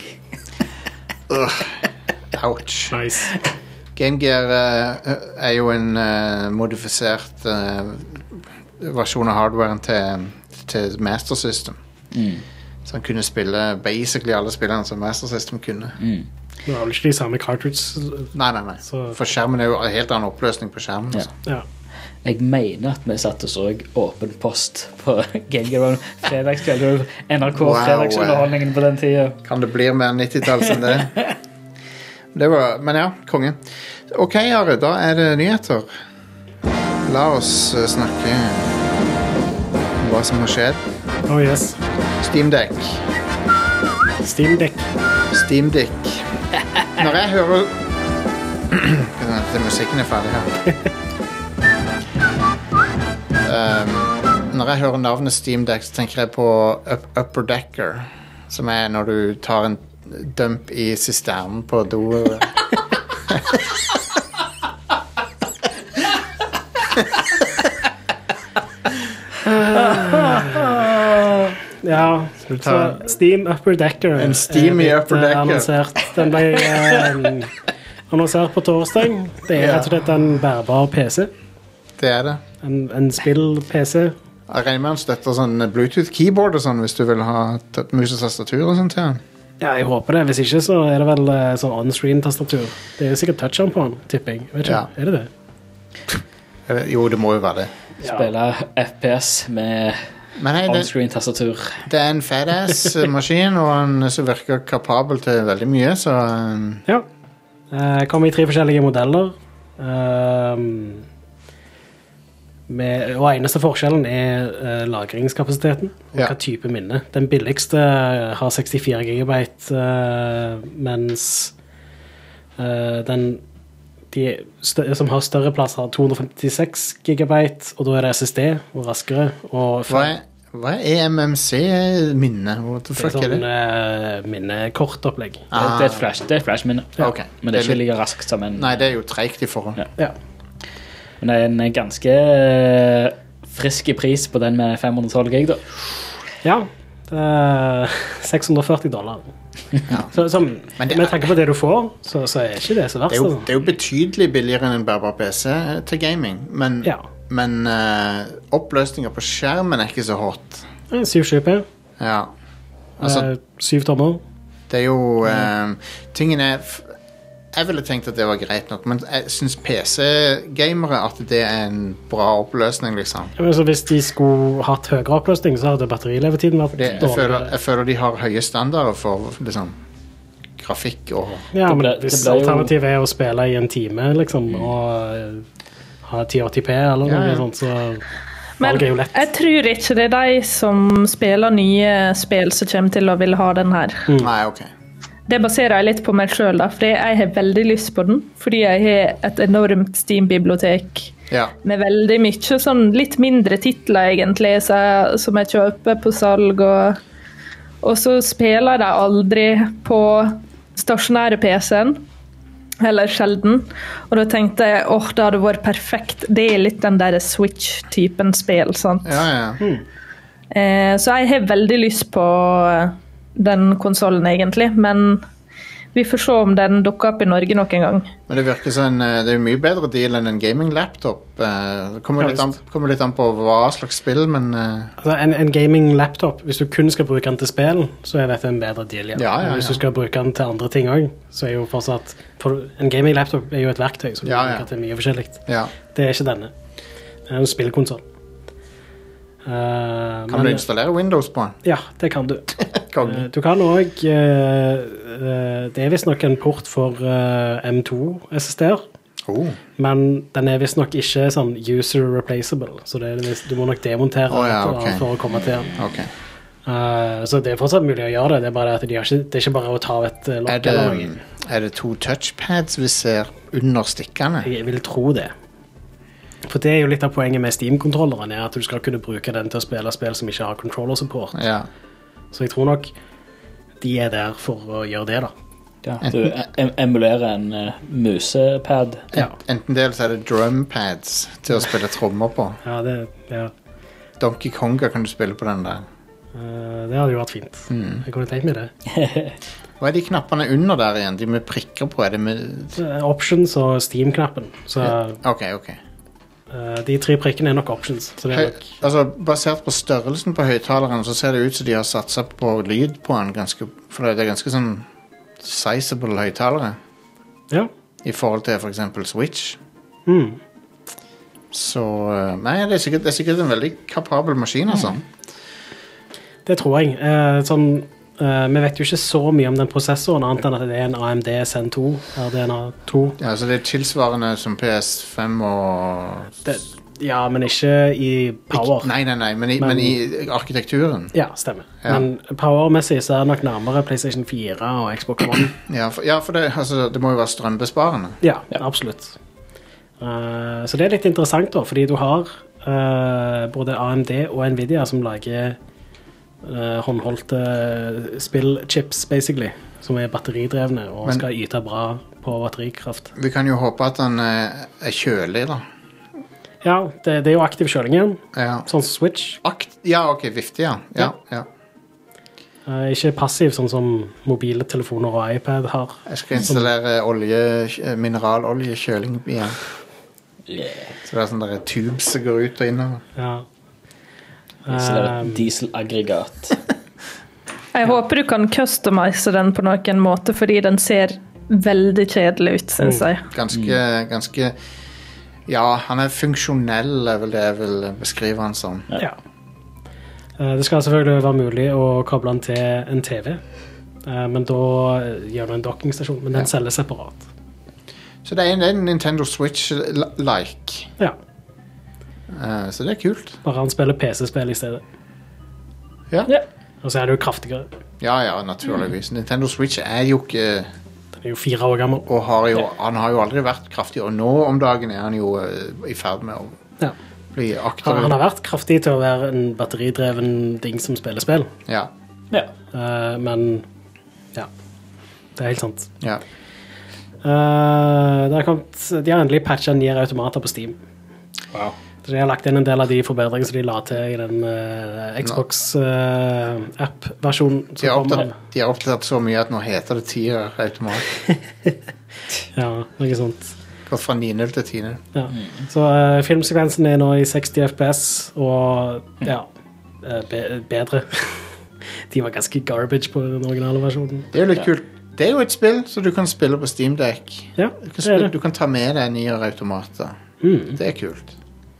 ouch. Nice. Game Gear er jo en modifisert versjon av hardwaren til Master System. Så han kunne spille basically alle spillene som Master System kunne. Det var vel ikke de samme cartridge? Nei. For skjermen er jo en helt annen oppløsning på skjermen. Ja. Jeg mener at vi satt og så åpen post på Game Gear fredagskveld, NRK fredagsunderholdningen på den tiden. Kan det bli mer 90-talls enn det? Men ja, konge. Ok, Are, da er det nyheter. La oss snakke om hva som har skjedd. Oh yes. Steam Deck. Når jeg hører musikken er ferdig her. Når jeg hører navnet Steam Deck, så tenker jeg på Upper Decker, som er når du tar en dump i sisternen på do. Ja, så Steam Upper Decker. En steamy Upper Decker. Annonsert. Den ble annonsert på torsdag. Det er rett og slett en bærbar PC. Det er det. En spill-PC. Jeg regner med han støtter sånn Bluetooth-keyboard og sånn, hvis du vil ha mus og tastatur og sånt til han. Ja, jeg håper det. Hvis ikke, så er det vel sånn on-screen-tastatur. Det er jo sikkert touch-on på den, tipper jeg. Vet ikke, er det det? Jo, det må jo være det. Spille FPS med on-screen-tastatur. Det er en fat-ass-maskin, og han virker kapabel til veldig mye, så... Ja. Kommer i 3 forskjellige modeller. Og eneste forskjellen er lagringskapasiteten og hva type minne. Den billigste har 64 GB, mens de som har større plass har 256 GB, og da er det SSD og raskere. Og hva er eMMC-minne? Det er sånn minnekortopplegg. Det er et flash-minne, okay. Men det er ikke like raskt som en... Nei, det er jo tregt i forhold. Ja. Men det er en ganske frisk pris på den med 512 gig da. Ja, det er $640. Ja. Så med tanke på det du får, så er ikke det så verst. Det er jo betydelig billigere enn en bærbar PC til gaming, men oppløsninger på skjermen er ikke så hot. 720p. Ja. Altså, 7 tommer. Det er jo... tingen er... Jeg ville tenkt at det var greit nok, men jeg synes PC-gamere at det er en bra oppløsning, liksom. Ja, men så hvis de skulle hatt høyere oppløsning, så hadde batterilevetiden vært dårligere. Jeg føler de har høye standarder for liksom, grafikk og... Ja, men hvis alternativet er å spille i en time, liksom, og ha 1080p eller noe sånt, så... Men jeg tror ikke det de som spiller nye spill som kommer til å ville ha den her. Nei, ok. Det baserer jeg litt på meg selv da, fordi jeg har veldig lyst på den, fordi jeg har et enormt Steam-bibliotek med veldig mye, sånn litt mindre titler egentlig, som jeg kjøper på salg, og så spiller jeg aldri på stasjonære PC-en, eller sjelden, og da tenkte jeg, det hadde vært perfekt, det litt den der Switch-typen spill, sant? Så jeg har veldig lyst på den konsolen egentlig, men vi får se om den dukker opp i Norge nok en gang. Men det virker som det er mye bedre deal enn en gaming-laptop. Det kommer litt an på hva slags spill, men... Altså, en gaming-laptop, hvis du kun skal bruke den til spill, så er dette en bedre deal, Hvis du skal bruke den til andre ting også, så er jo fortsatt... For en gaming-laptop er jo et verktøy, så du bruker til mye forskjellig. Det er ikke denne. Det er en spillkonsol. Kan du installere Windows på den? Ja, det kan du. Du kan også det er vist nok en port for M2 SSD-er, men den er vist nok ikke sånn user replaceable, så du må nok demontere for å komme til den. Så det er fortsatt mulig å gjøre det, det er bare at det er ikke bare å ta et lokk eller noe. Er det 2 touchpads vi ser under stikkene? Jeg vil tro det. For det er jo litt av poenget med Steam-kontrolleren, at du skal kunne bruke den til å spille spill som ikke har controller-support. Så jeg tror nok de er der for å gjøre det da. Du emulerer en musepad. Enten del så er det drumpads til å spille trommer på. Donkey Konga kan du spille på den der. Det hadde jo vært fint. Jeg kunne tenkt meg det. Hva er de knappene under der igjen? De med prikker på? Er det med... Options og Steam-knappen. Ok. De 3 prikkene er nok options, så det er nok... Altså, basert på størrelsen på høyttaleren, så ser det ut som de har satset på lyd på den for det er ganske sånn sizable høyttalere. I forhold til for eksempel Switch. Så, nei, det er sikkert en veldig kapabel maskin, altså. Det tror jeg. Vi vet jo ikke så mye om den prosessoren, annet enn at det er en AMD Zen 2, RDNA 2. Ja, så det er tilsvarende som PS5 og... men ikke i power. Nei, men i arkitekturen. Ja, stemmer. Men powermessig så er det nok nærmere PlayStation 4 og Xbox One. For det må jo være strømbesparende. Ja, absolutt. Så det er litt interessant da, fordi du har både AMD og Nvidia som lager håndholdte spillchips basically, som er batteridrevne og skal yte bra på batterikraft. Vi kan jo håpe at den er kjølig da. Ja, det er jo aktiv kjøling igjen, sånn som Switch. Vifte, ja. Ikke passiv sånn som mobile telefoner og iPad har. Jeg skal installere mineraloljekjøling igjen. Så det er sånn der tubes som går ut og innover. Dieselaggregat. Jeg håper du kan customize den på noen måte, fordi den ser veldig kjedelig ut, synes jeg. Ganske han er funksjonell, er vel det jeg vil beskrive han som. Det skal selvfølgelig være mulig å koble den til en TV, men da gjør du en dockingstasjon, men den selger separat. Så det er en Nintendo Switch-like. Så det er kult. Bare han spiller PC-spill i stedet. Og så er det jo kraftigere. Ja, naturligvis. Nintendo Switch er jo ikke... Den er jo 4 år gammel. Og han har jo aldri vært kraftig, og nå om dagen er han jo i ferd med å bli aktiv. Han har vært kraftig til å være en batteridreven ting som spiller spill. Men det er helt sant. De har endelig patchet Nier Automata på Steam. Så de har lagt inn en del av de forbedringene som de la til i den Xbox-app-versjonen. De har oppdatert så mye at nå heter det 10 Automata. Noe sånt. Gått fra 9.0 til 10.0. Så filmsekvensen er nå i 60 FPS, og bedre. De var ganske garbage på den originale versjonen. Det er jo litt kult. Det er jo et spill som du kan spille på Steam Deck. Du kan ta med deg Nier Automata. Det er kult.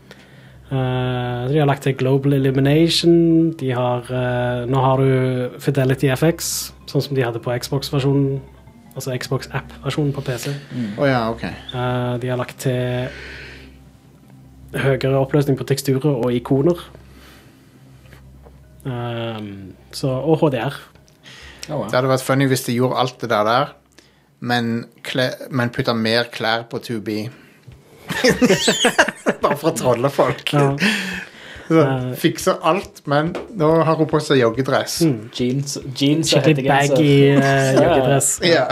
De har lagt til Global Illumination. Nå har du Fidelity FX, sånn som de hadde på Xbox-versjonen, altså Xbox-app-versjonen på PC. Ok. De har lagt til høyere oppløsning på teksturer og ikoner. Og HDR. Det hadde vært funny hvis de gjorde alt det der, men putta mer klær på 2B. Bare for å trolle folk. Fikser alt, men nå har hun på seg joggedress. Jeans skikkelig baggy joggedress.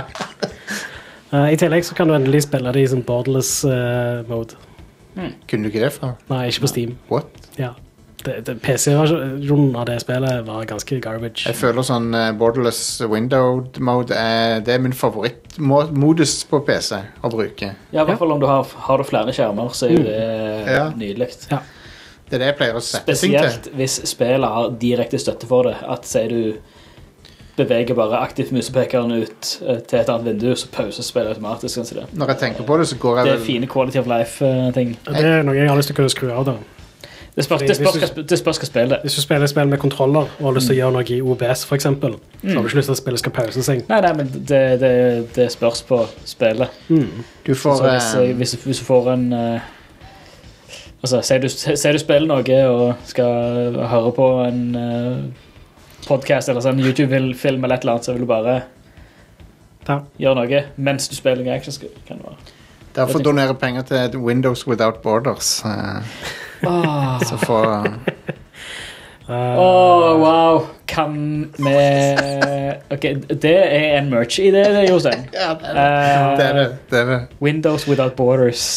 I tillegg så kan du endelig spille det i sånn borderless mode. Kunne du ikke det før? Nei, ikke på Steam. What? Ja. PC-versjonen av det spillet var ganske garbage. Jeg føler sånn borderless window mode det er min favorittmodus på PC å bruke. Ja, i hvert fall om du har du flere skjermer, så er det nydelig. Ja. Det er det jeg pleier å sette ting til. Spesielt hvis spillet har direkte støtte for det. At sier du beveger bare aktivt musepekeren ut til et annet vindu, så pauser spillet automatisk. Det. Når jeg tenker på det, så går jeg Det er fine quality of life-ting. Det er noe jeg har lyst til å kunne skru av da. Det spørs hva spillet. Hvis du spiller spill med kontroller og har lyst til å gjøre noe i OBS for eksempel, så har du ikke lyst til at spillet skal pause seg. Nei, men det spørs på spillet. Du får, hvis du får en sier du spiller noe og skal høre på en podcast eller sånn YouTube-film eller et eller annet, så vil du bare gjøre noe mens du spiller noe action, kan det være. Derfor donere penger til Windows Without Borders. Så får wow. Kan vi ok, det er en merch-idé det, Jostein. Ja, det er det. Windows Without Borders.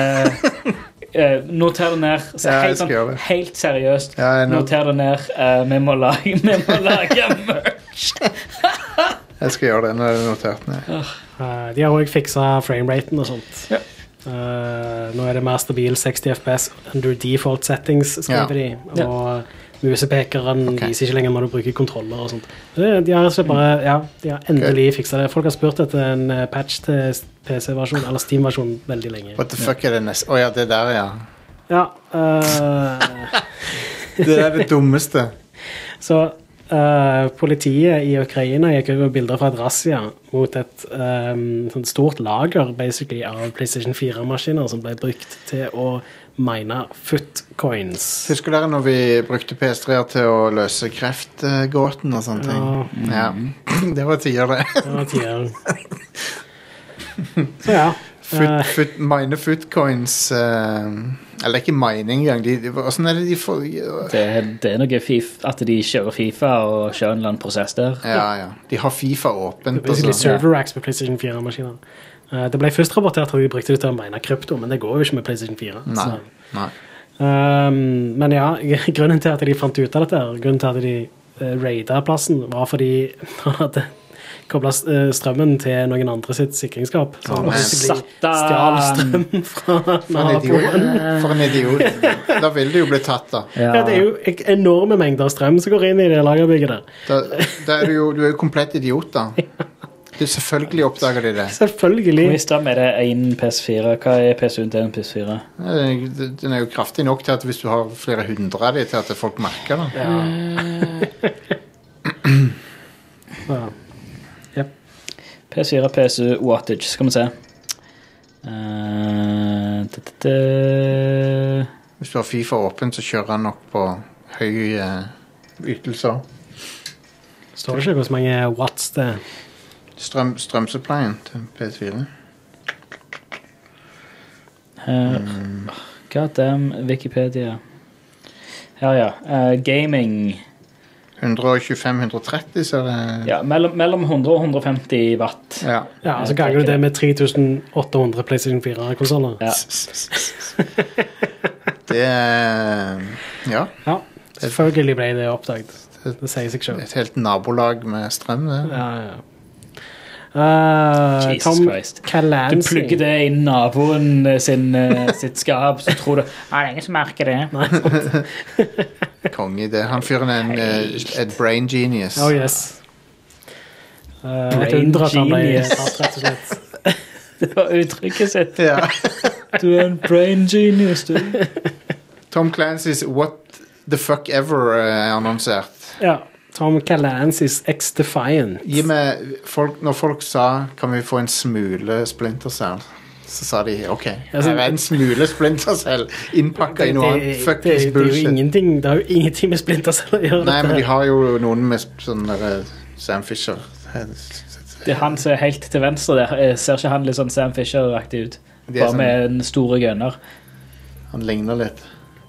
Noter det ned helt seriøst. Noter det ned. Vi må lage merch. Jeg skal gjøre det når det er notert ned. De har også fikset frameraten og sånt. Nå er det mer stabil 60 fps under default settings, skriver de. Og musepekeren viser ikke lenger når du bruker kontroller og sånt. De har endelig fikset det. Folk har spurt etter en patch til PC-versjon eller Steam-versjon veldig lenge. What the fuck er det neste? Åja, det der, ja. Det er det dummeste. Så politiet i Ukraina gikk over bilder fra et razzia mot et sånt stort lager basically av PlayStation 4-maskiner som ble brukt til å mine footcoins. Husker dere når vi brukte PS3-er til å løse kreftgåten og sånne ting? Ja. Det var tider det. Det var tider. Så ja. Mine footcoins eller ikke mining engang. Hvordan er det de får det er noe at de kjører FIFA og kjører en eller annen prosess der. Ja. De har FIFA åpent. Det er basically server racks på PlayStation 4-maskiner. Det ble først rapportert at de brukte det til å mine krypto, men det går jo ikke med PlayStation 4. Nei. Men ja, grunnen til at de fant ut av dette, grunnen til at de raidet plassen, var fordi han hadde koblet strømmen til noen andre sitt sikringsskap. Så han stjal strøm fra naboen. For en idiot. Da vil det jo bli tatt da. Ja, det er jo enorme mengder strøm som går inn i det lagerbygget der. Da er du er jo komplett idiot da. Du selvfølgelig oppdager de det. Selvfølgelig. Hvor mye strøm er det en PS4? Hva er PS1 til en PS4? Den er jo kraftig nok til at hvis du har flere hundre av de til at folk merker det. Ja. PS4, PSU, wattage, skal vi se. Hvis du har FIFA åpen, så kjører han nok på høy ytelser. Står det ikke hvor mange watts det er? Strømsupplyen til PS4. Goddamn Wikipedia. Ja. Gaming 125-130, så det... Ja, mellom 100 og 150 watt. Ja, så ganger du det med 3800 PlayStation 4-konsoler. Ja. Det er... Ja. Selvfølgelig ble det oppdaget. Det sier seg selv. Et helt nabolag med strøm, det. Ja. Jesus Tom Christ. Clancy. Du plugger det i naboen sitt skap, så tror du det er ingen som merker det. Konge det. Han fyrer et brain genius. Oh yes. Et undre at han ble tatt, rett og slett. Det var uttrykket sitt. Ja. Du er en brain genius, du. Tom Clancy's What the Fuck Ever annonsert. Ja. Tom Clancy's X-Defiant. Gi meg, når folk sa, kan vi få en smule Splinter Cell? Så sa de, ok, her en smule Splinter Cell innpakket i noe annet fuckings bullshit. Det har jo ingenting med Splinter Cell å gjøre. Nei, men de har jo noen med sånn der Sam Fisher. Det er han som er helt til venstre der. Ser ikke han litt sånn Sam Fisher-aktig ut? Bare sånn, med en store gunner. Han ligner litt.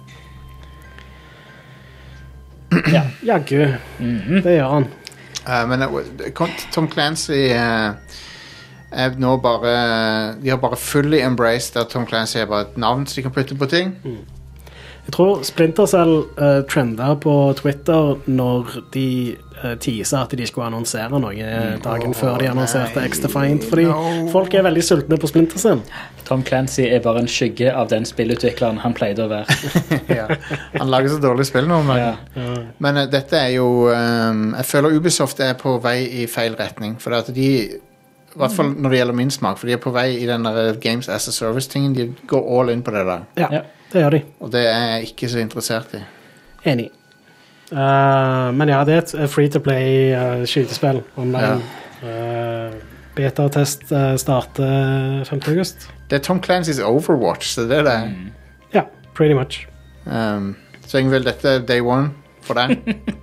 Ja, gud. Det gjør han. Men Tom Clancy er nå bare de har bare fully embraced at Tom Clancy er bare et navn så de kan putte på ting. Jeg tror Splinter Cell trender på Twitter når de teaser at de skulle annonsere noe dagen før de annonserte X-Defiant, fordi folk er veldig sultne på Splinter Cell. Tom Clancy er bare en skygge av den spillutvikleren han pleide å være. Han lager så dårlig spill nå, men dette er jo jeg føler Ubisoft er på vei i feil retning, for at de i hvert fall når det gjelder min smak, for de er på vei i den der Games as a Service-tingen, de går all in på det der. Ja, det gjør de. Og det er jeg ikke så interessert i. Enig. Men ja, det er et free-to-play skytespill online. Beta-test starter 5. august. Det er Tom Clancy's Overwatch, så det er det. Ja, pretty much. Så jeg vil dette day one for deg.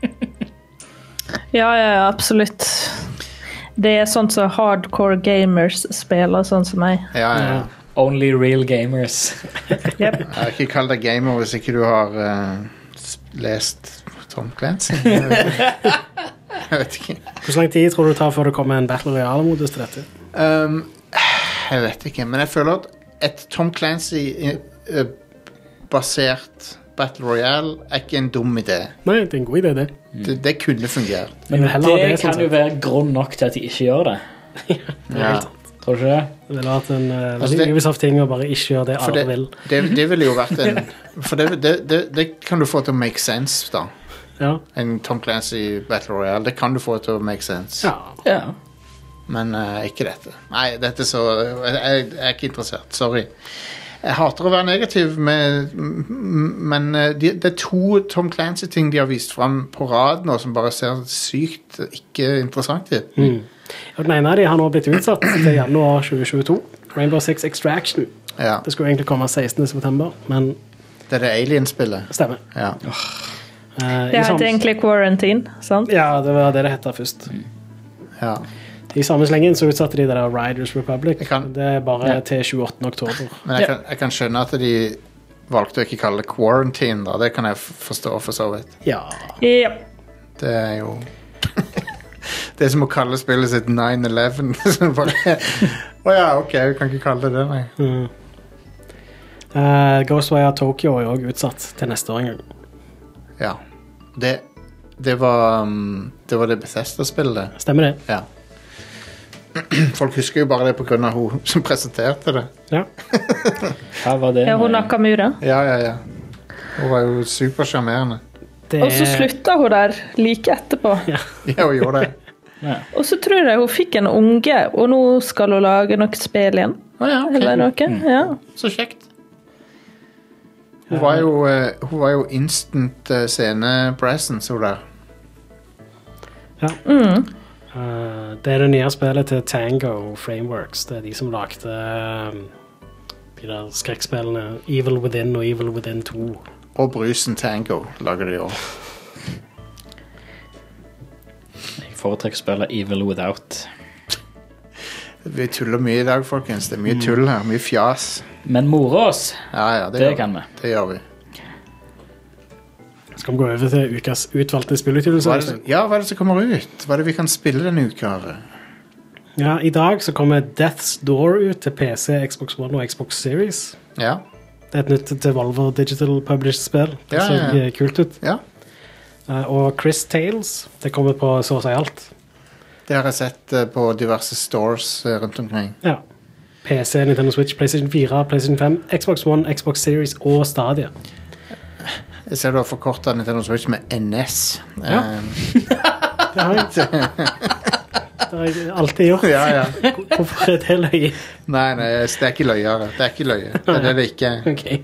Ja, absolutt. Det er sånn som hardcore gamers spiller, sånn som meg. Ja. Only real gamers. Yep. Jeg ikke kall deg gamer hvis ikke du har lest Tom Clancy. Jeg vet ikke. Hvor lang tid tror du det tar før det kommer en Battle Royale-modus til dette? Jeg vet ikke, men jeg føler at et Tom Clancy basert Battle Royale er ikke en dum idé. Nei, det er en god idé, det. Det kunne fungere. Men det kan jo være grunn nok til at de ikke gjør det. Ja. Tror du ikke det? Det ville vært en Ubisoft-ting å bare ikke gjøre det alle vil. Det ville jo vært en... For det kan du få til å make sense, da. Ja. En Tom Clancy Battle Royale, det kan du få til å make sense. Ja. Men ikke dette. Nei, dette så... Jeg er ikke interessert, sorry. Jeg hater å være negativ, men det er 2 Tom Clancy-ting de har vist frem på rad nå, som bare ser sykt ikke interessant ut. Og den ene av de har nå blitt utsatt til januar 2022. Rainbow Six Extraction. Ja. Det skulle egentlig komme 16. september, men... Det er det Alien-spillet. Stemmer. Ja. Det heter egentlig Quarantine, sant? Ja, det var det heter først. Ja. I samme slengen så utsatte de det der Riders Republic. Det er bare til 28. oktober. Men jeg kan skjønne at de valgte å ikke kalle det Quarantine, da. Det kan jeg forstå for så vidt. Ja. Det er jo... Det er som å kalle spillet sitt 9/11. Åja, ok, vi kan ikke kalle det nei. Ghostwire Tokyo er også utsatt til neste år en gang. Ja. Det var det Bethesda-spillet. Stemmer det. Ja. Folk husker jo bare det på grunn av hun som presenterte det. Ja. Hva var det? Ja, hun Nakamura. Ja. Hun var jo supersjarmerende. Og så slutta hun der like etterpå. Ja, hun gjorde det. Ja. Og så tror jeg hun fikk en unge, og nå skal hun lage noe spill igjen. Ja, okay. Eller noe, ja. Så kjekt. Hun var jo instant scene-presence, hun der. Ja. Det er det nye spillet til Tango Frameworks. Det er de som lagde de der skrekkspillene Evil Within og Evil Within 2. Og brusen Tango lager de også. Jeg foretrekker å spille Evil Without. Vi tuller mye i dag, folkens. Det er mye tull her, mye fjas. Men moro oss, ja, det kan vi. Det gjør vi. Skal vi gå over til ukas utvalgte spillutgivelser? Ja, hva er det som kommer ut? Hva er det vi kan spille denne uka? Ja, i dag så kommer Death's Door ut til PC, Xbox One og Xbox Series. Ja. Det er et nytt Devolver Digital Published-spill. Det ser kult ut. Ja. Og Chris Tales, det kommer på så å si alt. Det har jeg sett på diverse stores rundt omkring. Ja. PC, Nintendo Switch, PlayStation 4, PlayStation 5, Xbox One, Xbox Series og Stadia. Jeg ser du har forkortet Nintendo Switch med NS. Ja. Det har jeg. Det har jeg alltid gjort. Ja. Hvorfor er det løye? Nei, det er ikke løyere. Det er ikke løye. Det er det ikke. Okay.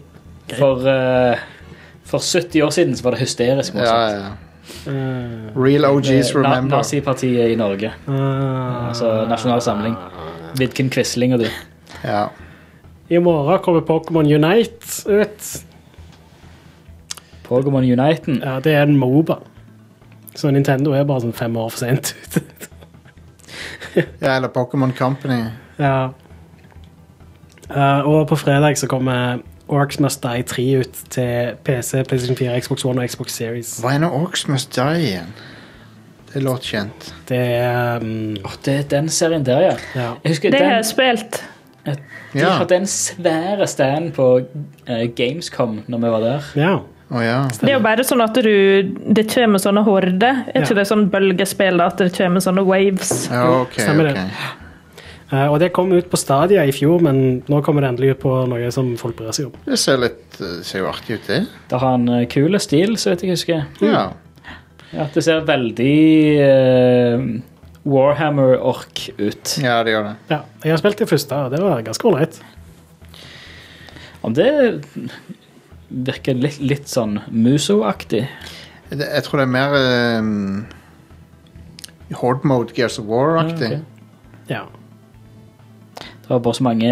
For 70 år siden så var det hysterisk. Ja. Real OGs remember. Nazi-partiet i Norge. Altså Nasjonal Samling. Vidken Quisling og du. Ja. I morgen kommer Pokémon Unite ut. Pokémon Unite? Ja, det en MOBA. Så Nintendo bare sånn 5 år for sent ut. Ja, eller Pokémon Company. Ja. Og på fredag så kommer Orcs Must Die 3 ut til PC, PlayStation 4, Xbox One og Xbox Series. Hva er noe Orcs Must Die igjen? Det låter kjent. Det det den serien der, ja. Jeg husker det har jeg spilt. De hadde en svære stand på Gamescom når vi var der. Ja. Det er jo bare sånn at det kommer sånne horder. Er ikke det sånn bølgespill at det kommer sånne waves? Ja, ok. Og det kom ut på Stadia i fjor, men nå kommer det endelig ut på noe som folk bryr seg om. Det ser jo artig ut, det. Det har en kul stil, så vet jeg husker. Ja. Det ser veldig Warhammer-ork ut. Ja, det gjør det. Ja, jeg har spilt det første, og det var ganske ordentlig. Om det virker litt sånn Muso-aktig. Jeg tror det er mer Horde Mode Gears of War-aktig. Ja. Det var bare så mange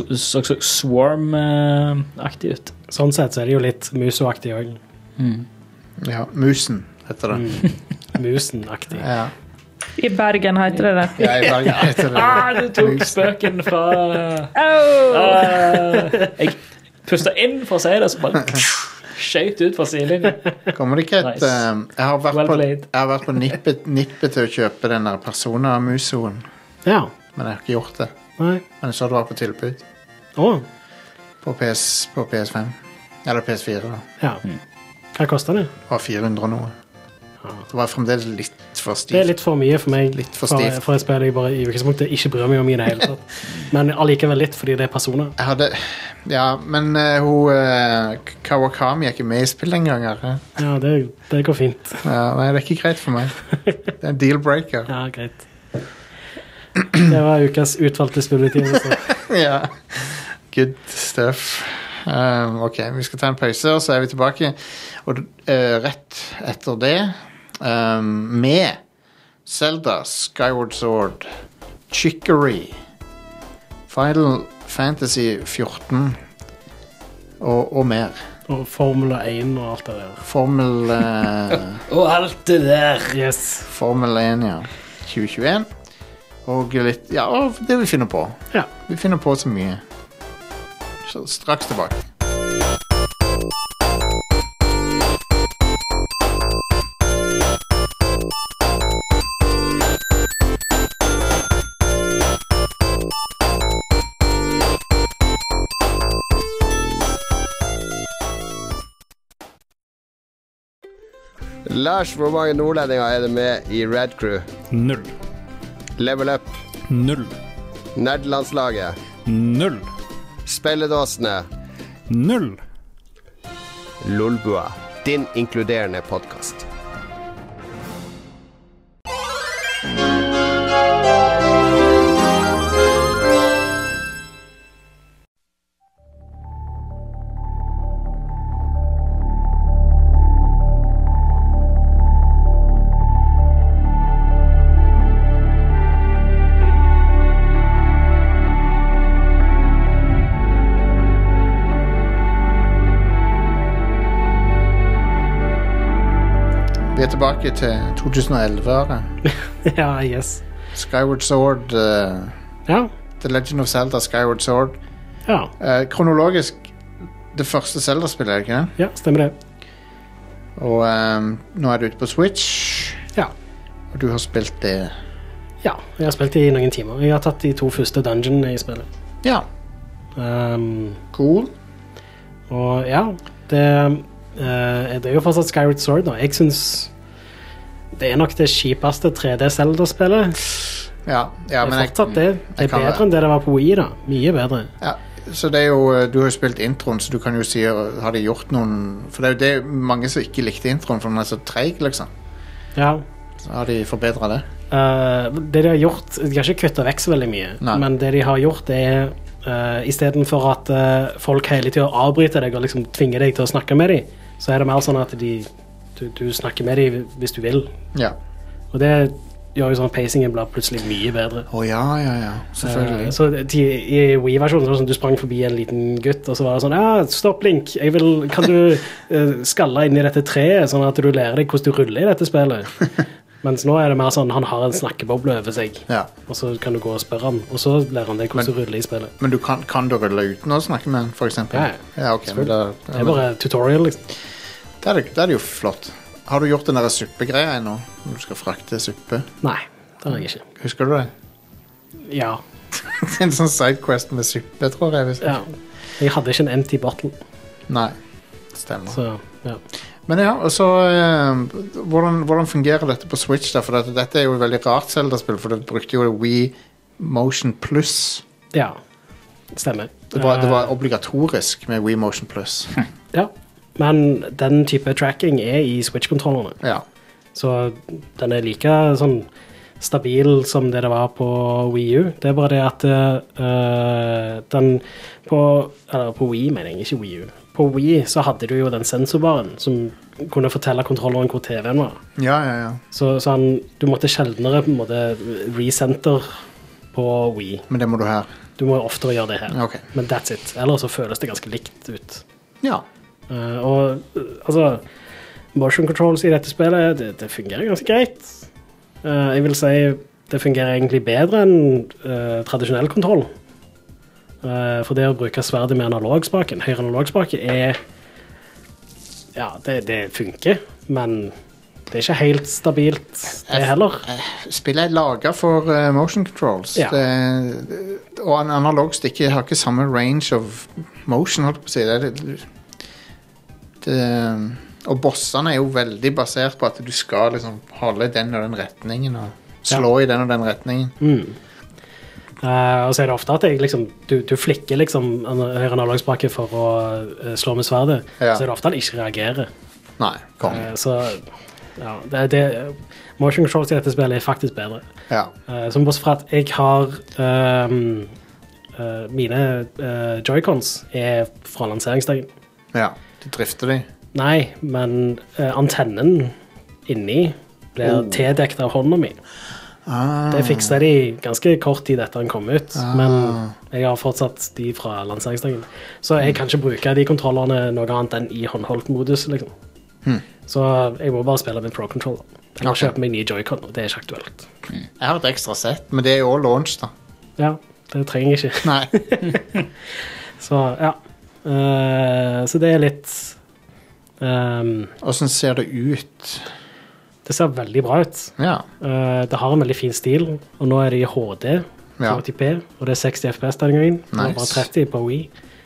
Swarm-aktig ut. Sånn sett så er det jo litt Muso-aktig også. Ja, Musen heter det. Musen-aktig. Ja. I Bergen heter det. Ja, I Bergen heter det. Du tok spøken fra... Jeg pustet inn for å si det, så bare skjøt ut fra sidelinjen. Kommer det ikke et... Jeg har vært på nippet til å kjøpe den der Persona-musoen. Ja. Men jeg har ikke gjort det. Nei. Men jeg så det var på tilbud. På PS5. Eller PS4 da. Ja. Hva koster det? Det var 400 og noe. Det var fremdeles litt for stivt. Det er litt for mye for meg. Litt for stivt. For et spill jeg bare i utgangspunktet ikke bryr meg om i det hele tatt. Men allikevel litt, fordi det er personer. Ja, men Kawakami er ikke med i spill engang. Ja, det går fint. Ja, nei, det er ikke greit for meg. Det er en deal-breaker. Ja, greit. Det var ukas utvalgte spilletid. Ja, good stuff. Ok, vi skal ta en pause, og så er vi tilbake. Og rett etter det, med Zelda, Skyward Sword, Chicory, Final Fantasy 14 og mer. Og Formel 1 og alt det der. Formel... og alt det der. Yes. Formel 1, ja. 2021. Og litt... Ja, det vi finner på. Ja. Vi finner på så mye. Så straks tilbake. Lars, hvor mange nordlendinger er det med i Red Crew? 0. Level Up? 0. Nerdlandslaget? 0. Spelledåsene? 0. Lolbua, din inkluderende podcast. Vi er tilbake til 2011-året. Ja, yes. Skyward Sword, ja. The Legend of Zelda, Skyward Sword. Ja. Kronologisk, det første Zelda-spillet, er det ikke det? Ja, stemmer det. Og nå er du ute på Switch. Ja. Og du har spilt det. Ja, jeg har spilt det i noen timer. Jeg har tatt de 2 første dungeonene i spillet. Ja. Cool. Og ja, det er jo fortsatt Skyward Sword da. Jeg synes det er nok det kjipeste 3D Zelda-spillet. Ja, men fortsatt det er bedre enn det var på Wii da. Mye bedre. Ja, så det er jo, du har jo spilt introen, så du kan jo si, har de gjort noen, for det er jo det mange som ikke likte introen, for den er så treg, liksom. Ja. Så har de forbedret det. Det de har gjort, de har ikke kuttet vekk så veldig mye. Nei. Men det de har gjort er i stedet for at folk hele tiden avbryter deg og liksom tvinger deg til å snakke med dem, så er det mer sånn at du snakker med dem hvis du vil. Ja. Og det gjør jo sånn at pacingen blir plutselig mye bedre. Ja, selvfølgelig. Så i Wii-versjonen så var det sånn, du sprang forbi en liten gutt, og så var det sånn, stopp Link, kan du skalle inn i dette treet, sånn at du lærer deg hvordan du ruller i dette spillet. Mens nå er det mer sånn, han har en snakkeboble over seg, og så kan du gå og spørre han, og så lærer han deg hvordan du ruller i spillet. Men kan du rulle uten å snakke med han, for eksempel? Ja, ok. Det er bare tutorial, liksom. Det er jo flott. Har du gjort den der suppegreia ennå, når du skal frakte suppe? Nei, det har jeg ikke. Husker du det? Ja. En sånn sidequest med suppe, tror jeg. Ja, jeg hadde ikke en empty bottle. Nei, stemmer. Så, ja. Men ja, og så hvordan fungerer dette på Switch da? For dette er jo et veldig rart Zelda-spill, for det brukte jo Wii Motion Plus. Ja, stemmer. Det var obligatorisk med Wii Motion Plus. Ja, men den type tracking er i Switch-kontrollerne. Ja. Så den er like sånn stabil som det var på Wii U. Det er bare det at den på Wii, mener jeg, ikke Wii U. På Wii så hadde du jo den sensorbaren som kunne fortelle kontrolleren hvor TV-en var. Ja. Så du måtte sjeldnere på en måte recenter på Wii. Men det må du her. Du må oftere gjøre det her. Okay. Men that's it. Ellers så føles det ganske likt ut. Ja. Og altså, motion controls i dette spillet, det fungerer ganske greit. Jeg vil si det fungerer egentlig bedre enn tradisjonell kontroll. For det å bruke sverdet med analogspaken, høyre analogspaken det funker, men det er ikke helt stabilt det heller. Spillet er laget for motion controls. Ja. Og en analogstick har ikke samme range of motion, holdt på å si. Og bossene er jo veldig basert på at du skal liksom holde i den og den retningen og slå i den og den retningen. Og så er det ofte at jeg liksom, du flikker liksom høyre analogspaken for å slå med sverdet, så er det ofte at jeg ikke reagerer. Nei, kom. Så ja, motion controls i dette spillet er faktisk bedre. Ja. Som bortsett fra at jeg har mine Joy-Cons er fra lanseringsdagen. Ja, du drifter de? Nei, men antennen inni blir tildekt av hånda mi. Det fikset de ganske kort tid etter den kom ut, men jeg har fortsatt de fra lanseringsdagen. Så jeg kan ikke bruke de kontrollerne noe annet enn i håndholdt-modus, liksom. Så jeg må bare spille med Pro Controller. Jeg må kjøpe meg nye Joy-Con, og det er ikke aktuelt. Jeg har et ekstra sett, men det er jo også launch, da. Ja, det trenger jeg ikke. Nei. Så, ja. Så det er litt... Hvordan ser det ut? Det ser veldig bra ut. Ja. Det har en veldig fin stil, og nå er det i HD, 40p, og det er 60 FPS denne gangen. Nice. Det var bare 30 på Wii.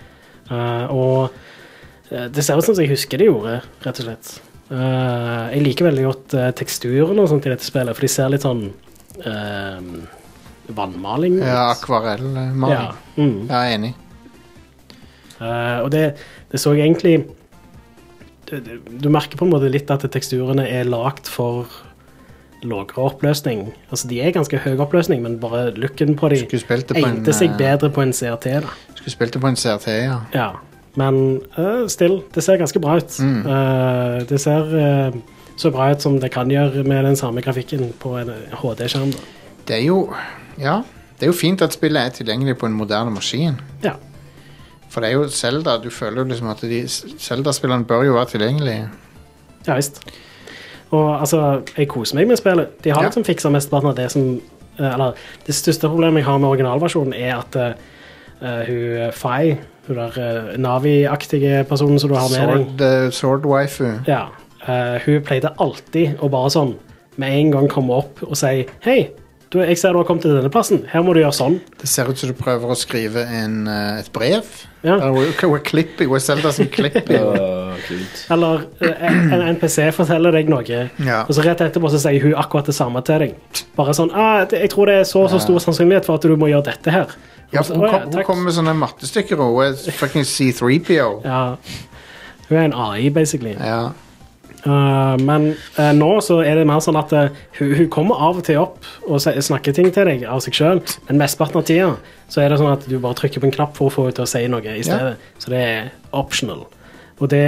Og det ser ut som jeg husker det gjorde, rett og slett. Jeg liker veldig godt teksturen og sånt i dette spillet, for de ser litt sånn vannmaling. Ja, akvarellmaling. Ja, jeg er enig. Og det så egentlig... Du merker på en måte litt at teksturene er lagt for lavere oppløsning. Altså, de er ganske høy oppløsning, men bare looken på de egnet seg bedre på en CRT, da. Skulle spilt det på en CRT, ja. Ja, men still, det ser ganske bra ut. Det ser så bra ut som det kan gjøre med den samme grafikken på en HD-skjerm, da. Det er jo fint at spillet er tilgjengelig på en moderne maskin. Ja. For det er jo Zelda, du føler jo liksom at Zelda-spillene bør jo være tilgjengelige. Ja, visst. Og altså, jeg koser meg med spillet. De har liksom fikset mesteparten av det som... Eller, det største problemet jeg har med originalversjonen er at hun Fai, hun der Navi-aktige personen som du har med deg... Sword-waifu. Ja, hun pleide alltid å bare sånn, med en gang komme opp og si, hei, jeg ser du har kommet til denne plassen. Her må du gjøre sånn. Det ser ut som du prøver å skrive et brev. Ja. Eller Zelda som klipping. Eller en NPC forteller deg noe, og så rett etterpå så sier hun akkurat det samme til deg. Bare sånn, jeg tror det er så stor sannsynlighet for at du må gjøre dette her. Ja, hun kommer med sånne mattestykker, og hun er fucking C3PO. Ja, hun er en AI, basically. Ja. Men nå så er det mer sånn at hun kommer av og til opp og snakker ting til deg av seg selv, men mestparten av tiden så er det sånn at du bare trykker på en knapp for å få henne til å si noe i stedet, så det er optional, og det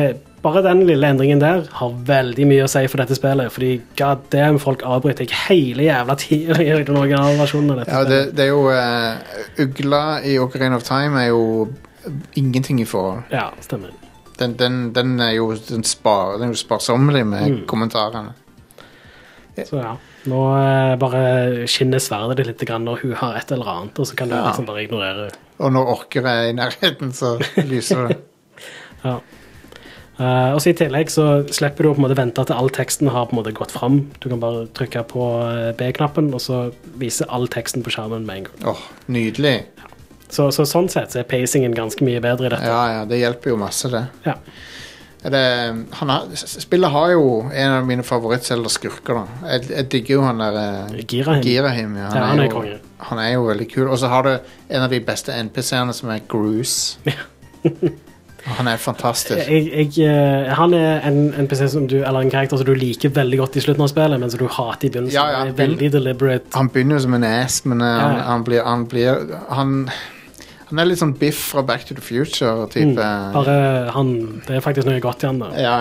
bare den lille endringen der har veldig mye å si for dette spillet, fordi god damn, folk avbryter ikke hele jævla tiden i den originale versjonen av dette spillet. Det er jo Ugla i Ocarina of Time er jo ingenting i forhold. Ja, stemmer. Den er jo sparsommelig med kommentarene. Så ja, nå bare skinner sverdet det litt grann når hun har et eller annet, og så kan du liksom bare ignorere. Og når orker er i nærheten, så lyser det. Ja. Og så i tillegg så slipper du å på en måte vente til all teksten har på en måte gått fram. Du kan bare trykke på B-knappen, og så viser all teksten på skjermen med en gang. Nydelig. Ja. Så sånn sett så er pacingen ganske mye bedre i dette. Ja, det hjelper jo masse det. Ja. Spillet har jo en av mine favoritt-Zelda-skurker da. Jeg digger jo han der Girahim, ja. Han er konge. Han er jo veldig kul. Og så har du en av de beste NPC-ene som er Groose. Han er fantastisk. Han er en NPC eller en karakter som du liker veldig godt i slutten av spillet, men som du hater i begynnelsen. Ja, han er veldig deliberate. Han begynner jo som en ass, men han er litt sånn Biff fra Back to the Future type. Det er faktisk noe godt i han da. Ja.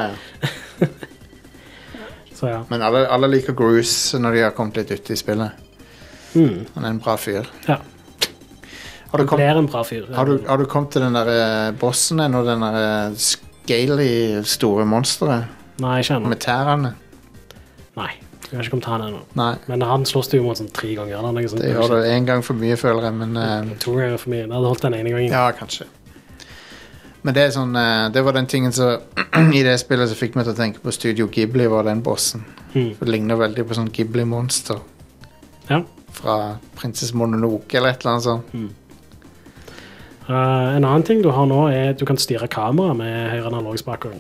Så ja. Men alle liker Groose når de har kommet litt ut i spillet. Han er en bra fyr. Ja. Har du kommet til den der bossen og den der scaly store monsteret? Nei, jeg kjenner. Med tærene? Nei, jeg har ikke kommet til han ennå. Nei. Men han slåss du jo mot sånn 3 ganger. Eller sånt. Det gjør du en gang for mye, føler jeg. Men, 2 ganger for mye. Jeg hadde holdt den ene gangen. Ja, kanskje. Men det er sånn, det var den tingen som i det spillet som fikk meg til å tenke på Studio Ghibli var den bossen. Det ligner veldig på sånn Ghibli-monster. Ja. Fra Prinsess Mononoke eller et eller annet sånt. En annen ting du har nå er at du kan styre kamera med høyre analogspaker.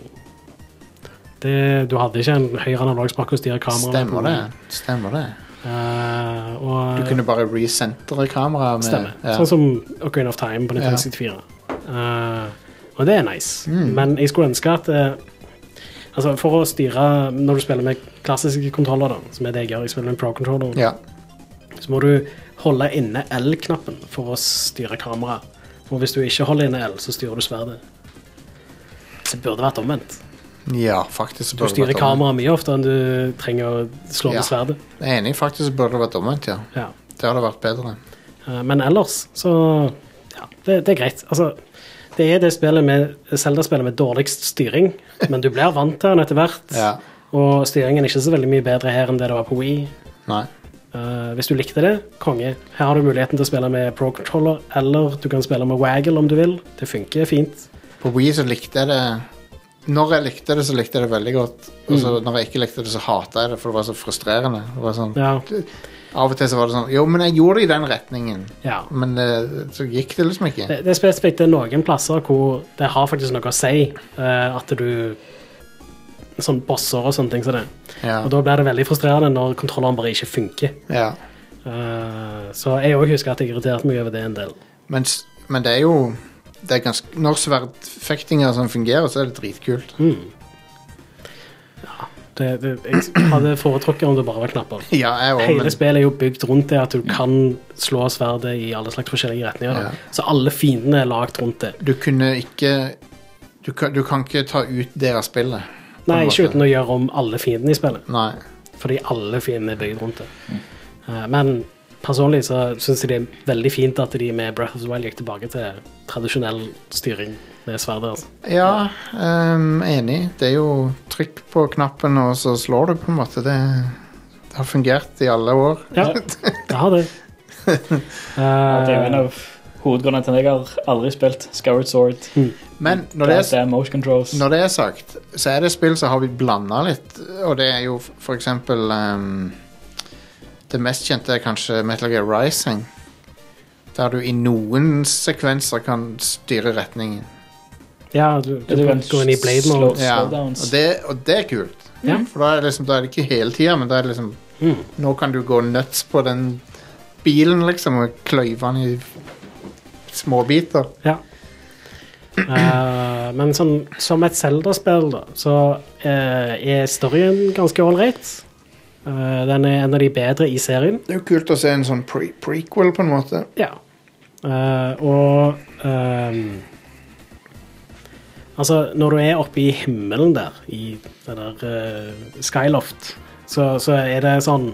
Du hadde ikke en høyre analogspaker å styre kamera med. Stemmer det. Og du kunne bare recentre kamera med. Stemmer, sånn som Ocarina of Time på 1964. Og det er nice. Men jeg skulle ønske at altså for å styre når du spiller med klassiske kontroller da, som er det jeg spiller med Pro-controller, så må du holde inne L-knappen for å styre kamera. Og hvis du ikke holder inne L, så styrer du sverdet. Så det burde vært omvendt. Ja, faktisk burde det vært omvendt. Du styrer kamera mye oftere enn du trenger å slå med sverdet. Jeg er enig, faktisk burde det vært omvendt, ja. Det hadde vært bedre. Men ellers, så ja, det er greit. Altså, det er det Zelda-spillet med dårligst styring, men du blir vant til den etter hvert. Og styringen er ikke så veldig mye bedre her enn det var på Wii. Nei. Hvis du likte det, konge. Her har du muligheten til å spille med Pro-controller, eller du kan spille med Waggle om du vil. Det funker fint. På Wii så likte jeg det. Når jeg likte det, så likte jeg det veldig godt. Og så når jeg ikke likte det, så hatet jeg det, for det var så frustrerende. Det var sånn, av og til så var det sånn, jo, men jeg gjorde det i den retningen. Men så gikk det liksom ikke. Det er spesifikt noen plasser hvor det har faktisk noe å si at du sånn bosser og sånne ting som det. Og da blir det veldig frustrerende når kontrolleren bare ikke funker. Så jeg også husker at jeg irriterte meg over det en del. Men det er jo når sverdfektinger som fungerer, så er det dritkult. Jeg hadde foretrukket om det bare var knapper. Hele spillet er jo bygd rundt det at du kan slå sverdet i alle slags forskjellige retninger. Så alle fiendene er lagt rundt det. Du kan ikke ta ut det av spillet. Nei, ikke uten å gjøre om alle fiendene i spillet. Nei. Fordi alle fiendene er bygd rundt det. Men personlig så synes jeg det er veldig fint at de med Breath of the Wild gikk tilbake til tradisjonell styring med sverdet. Altså. Ja, enig. Det er jo trykk på knappen, og så slår du på en måte. Det har fungert i alle år. Ja, det har det. Det er en av hovedgrunnen til at jeg har aldri spilt Skyward Sword. Men når det er sagt, så er det spill så har vi blandet litt, og det er jo for eksempel det mest kjente er kanskje Metal Gear Rising, der du i noen sekvenser kan styre retningen. Ja, du kan gå inn i blade mode. Og det er kult. For da er det ikke hele tiden, men da er det liksom nå kan du gå nuts på den bilen liksom, og kløyve den i små biter. Men sånn, som et Zelda-spill da, så er storyen ganske allreit. Den er en av de bedre i serien. Det er jo kult å se en sånn prequel på en måte. Ja. Og Altså, når du oppe i himmelen der, i det der Skyloft, så det sånn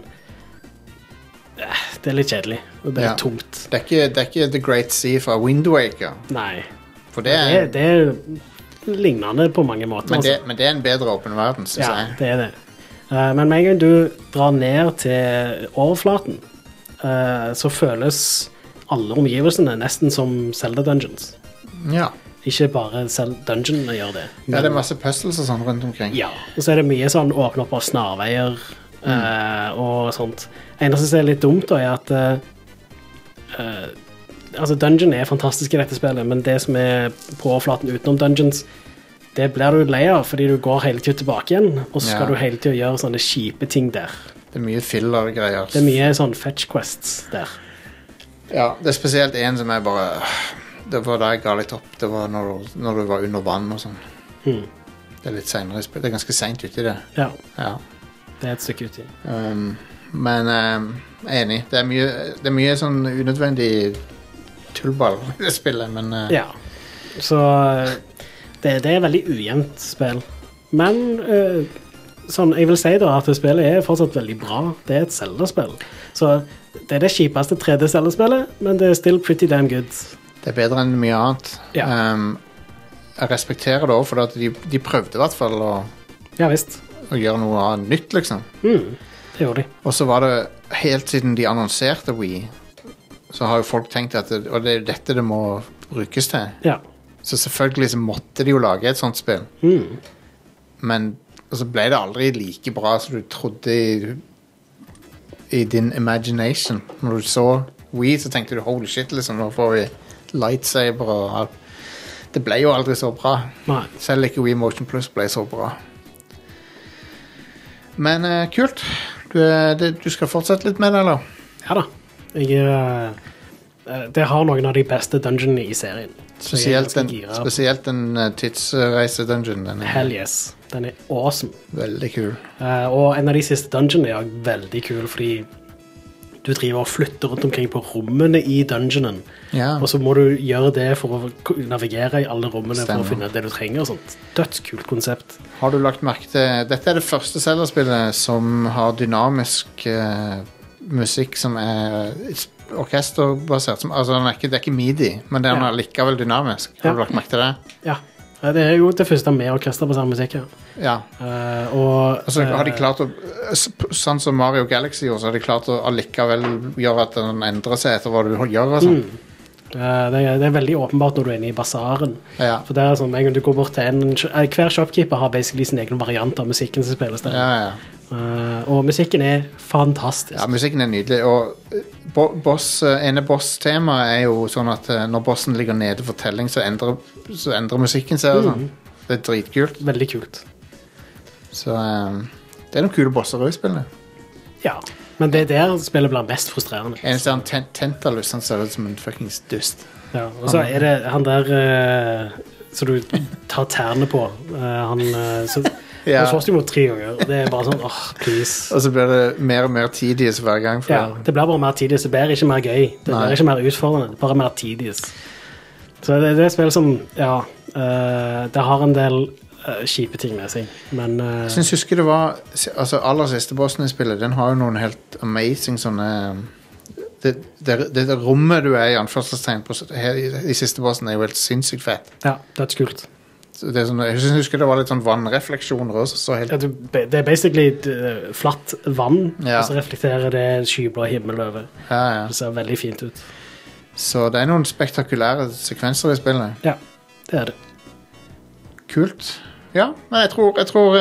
det litt kjedelig, og det litt tungt. Det er ikke The Great Sea fra Wind Waker. Nei. For det lignende på mange måter. Men det en bedre åpen verden, synes jeg. Ja, det det. Men med en gang du drar ned til overflaten, så føles alle omgivelsene nesten som Zelda Dungeons. Ja. Ikke bare dungeonene gjør det. Men, det er masse puzzles og sånn rundt omkring. Ja, og så det mye sånn åpne opp av snarveier og sånt. Eneste som litt dumt da, at altså dungeon fantastisk i dette spillet, men det som på overflaten utenom dungeons, det blir du lei av, fordi du går hele tiden tilbake igjen, og så skal du hele tiden gjøre sånne kjipe ting der. Det er mye filler-greier. Det er mye sånn fetch quests der. Ja, det er spesielt en som bare... Det var da jeg ga litt opp. Det var når du var under vann og sånn. Det er litt senere i spillet. Det er ganske sent ute i det. Ja. Det er et stykke ute i. Men enig. Det er mye sånn unødvendig tullball i det spillet, men... Ja, så det er veldig ujevnt spill. Men sånn, jeg vil si da at spillet fortsatt veldig bra. Det et Zelda-spill. Så det det kjipeste 3D-Zelda-spillet, men det still pretty damn good. Det bedre enn mye annet. Ja. Jeg respekterer det også, for at de prøvde i hvert fall å gjøre noe nytt, liksom. Det gjorde de. Og så var det, helt siden de annonserte Wii, så har jo folk tenkt at og det dette det må brukes til. Ja. Så selvfølgelig så måtte de jo lage et sånt spill. Men så ble det aldri like bra som du trodde i din imagination. Når du så Wii, så tenkte du, holy shit, liksom, nå får vi lightsaber og alt. Det ble jo aldri så bra. Nei. Selv ikke Wii Motion Plus ble så bra. Men kult. Du skal fortsette litt med det, eller? Ja da. Det har noen av de beste dungeonene i serien. Spesielt den tidsreise-dungeon. Hell yes. Den awesome. Veldig kul. Og en av de siste dungeonene veldig kul, fordi du driver og flytter rundt omkring på rommene i dungeonen. Ja. Og så må du gjøre det for å navigere i alle rommene for å finne det du trenger og sånt. Dødskult konsept. Har du lagt merke til... Dette det første Zelda-spillet som har dynamisk musikk som orkesterbasert. Altså, det ikke MIDI, men den likevel dynamisk. Har du lagt merke til det? Ja. Det jo det første med orkesterbasert musikk, ja. Altså, har de klart å, sånn som Mario Galaxy gjorde, så har de klart å allikevel gjøre at den endrer seg etter hva du gjør og sånn. Det veldig åpenbart når du inne i basaren. Ja. For det sånn, en gang du går bort til hver shopkeeper har basically sin egen variant av musikken som spilles der. Ja. Og musikken fantastisk. Ja, musikken nydelig. Og ene boss-tema jo sånn at når bossen ligger nede for telling, så endrer musikken seg. Sånn. Det dritkult. Veldig kult. Så det noen kule bosser i spillet. Ja, men det der spillet blir mest frustrerende. Eneste Tentalus, han ser ut som en fucking dust. Ja, og så det han der så du tar tærne på. Han han slåss jo mot 3 ganger. Det bare sånn, please. Og så blir det mer og mer tidies hver gang. Det blir bare mer tidies. Det blir ikke mer gøy. Det blir ikke mer utfordrende. Bare mer tidies. Så det spill som, det har en del kjipe ting med seg. Men jeg synes husker det var altså aller siste bossen i spillet, den har jo noen helt amazing sånne det rommet du i anførselstegn på i siste bossen jo helt sinnssykt fett. Ja, det kult. Det sånn, jeg husker det var litt sånn vannrefleksjoner også, så helt... det basically flatt vann, og så reflekterer det skyblå himmel over. Ja. Det ser veldig fint ut. Så det noen spektakulære sekvenser i spillet. Ja, det det. Kult. Ja, men jeg tror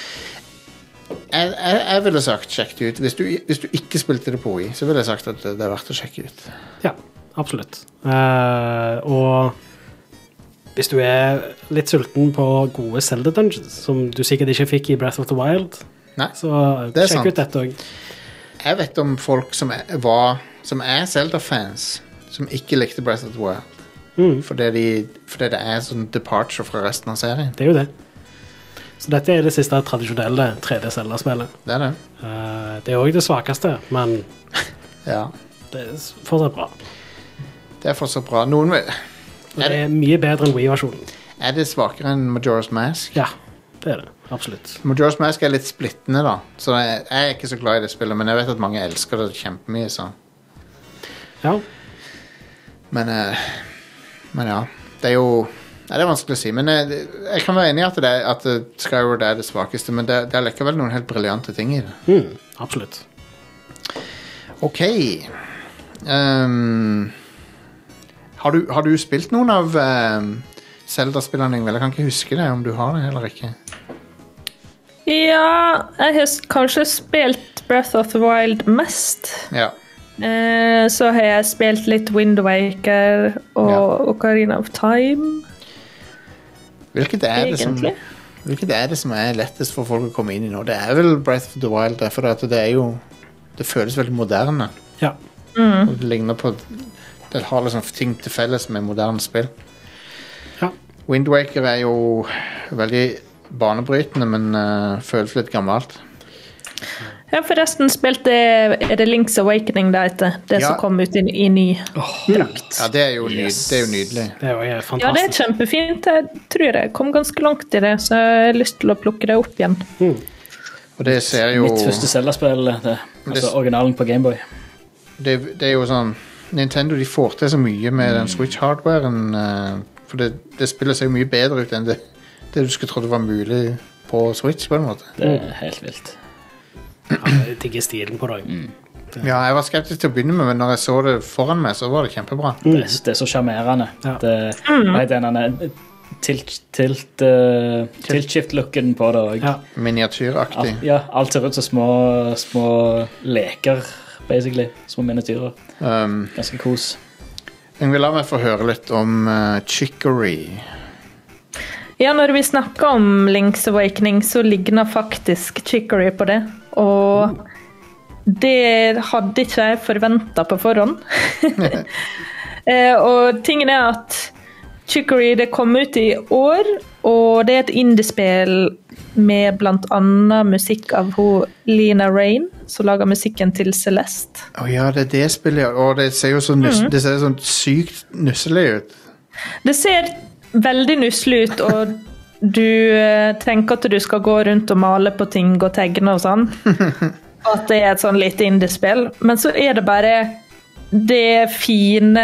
jeg ville sagt sjekk det ut. Hvis du ikke spilte det på Wii, så ville jeg sagt at det verdt å sjekke ut. Ja, absolutt. Og hvis du litt sulten på gode Zelda Dungeons, som du sikkert ikke fikk i Breath of the Wild, så sjekk ut dette også. Jeg vet om folk som Zelda-fans, som ikke likte Breath of the Wild. Fordi det sånn departure fra resten av serien. Det jo det. Så dette det siste tradisjonelle 3D Zelda-spillet. Det det. Det også det svakeste, men det fortsatt bra. Det fortsatt bra. Noen vil... Det mye bedre enn Wii-versjonen. Er det svakere enn Majora's Mask? Ja, det er det. Absolutt. Majora's Mask er litt splittende da, så jeg er ikke så glad i det spillet, men jeg vet at mange elsker det kjempemye, så. Ja. Men ja, det er jo... Nei, det er vanskelig å si, men jeg kan være enig i at Skyward er det svakeste, men det er likevel noen helt briljante ting i det. Absolutt. Ok. Har du spilt noen av Zelda-spillene, Ingvild? Jeg kan ikke huske det, om du har det eller ikke. Ja, jeg har kanskje spilt Breath of the Wild mest. Ja. Så har jeg spilt litt Wind Waker og Ocarina of Time. Hvilket er det som er lettest for folk å komme inn i nå? Det er vel Breath of the Wild, for det føles veldig moderne. Ja. Og det ligner på... Det har liksom ting til felles med moderne spill. Ja. Wind Waker er jo veldig banebrytende, men føles litt gammelt. Ja, forresten spilte er det Link's Awakening der etter, det som kom ut i ny drakt. Ja, det er jo nydelig. Det er jo fantastisk. Ja, det er kjempefint. Jeg tror jeg kom ganske langt i det, så jeg har lyst til å plukke det opp igjen. Og det ser jo... Mitt første Zelda-spill, altså originalen på Game Boy. Det er jo sånn... Nintendo, de får til så mye med den Switch-hardwaren, for det spiller seg jo mye bedre ut enn det du skulle tro det var mulig på Switch, på en måte. Det er helt vilt. Ja, jeg digger stilen på det. Ja, jeg var skeptisk til å begynne med, men når jeg så det foran meg, så var det kjempebra. Det er så charmerende. Ja. Den tilt-shift-looken på det. Ja. Miniatyraktig. Ja, alt ser ut som små leker, basically. Små miniatyrer. Ganske kos. Jeg vil la meg få høre litt om Chicory. Ja, når vi snakker om Link's Awakening, så ligner faktisk Chicory på det. Og det hadde ikke jeg forventet på forhånd. Og tingen er at Chicory det kom ut i år, og det er et indiespill med blant annet musikk av Lena Raine, som lager musikken til Celeste. Ja, det er det spillet. Og det ser jo det ser sånn sykt nusselig ut. Det ser veldig nusselig ut, og du tenker at du skal gå rundt og male på ting og tegne og sånn. At det er et sånn lite indiespill. Men så er det bare det fine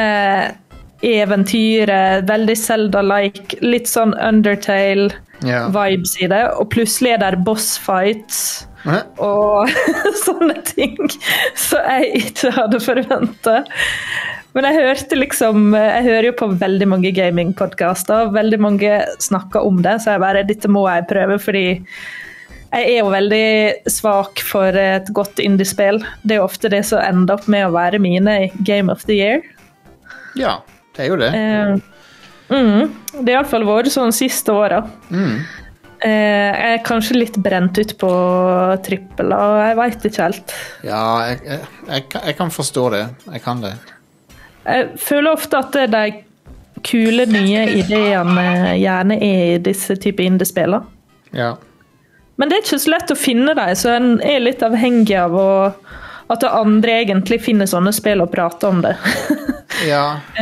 eventyret, veldig Zelda-like, litt sånn Undertale-vibes i det, og plutselig er det boss fights og sånne ting som jeg ikke hadde forventet. Men jeg hører jo på veldig mange gaming-podcaster, veldig mange snakker om det, så dette må jeg prøve, fordi jeg er jo veldig svak for et godt indiespill. Det er ofte det som ender opp med å være mine Game of the Year. Ja, det er jo det. Det er i hvert fall vært sånn siste året. Jeg er kanskje litt brent ut på trippel, og jeg vet ikke helt. Ja, jeg kan forstå det. Jeg kan det. Jeg føler ofte at de kule nye ideene gjerne er i disse type indie-spillene. Ja. Men det er ikke så lett å finne dem, så en er litt avhengig av at andre egentlig finner sånne spill og prater om det. Ja,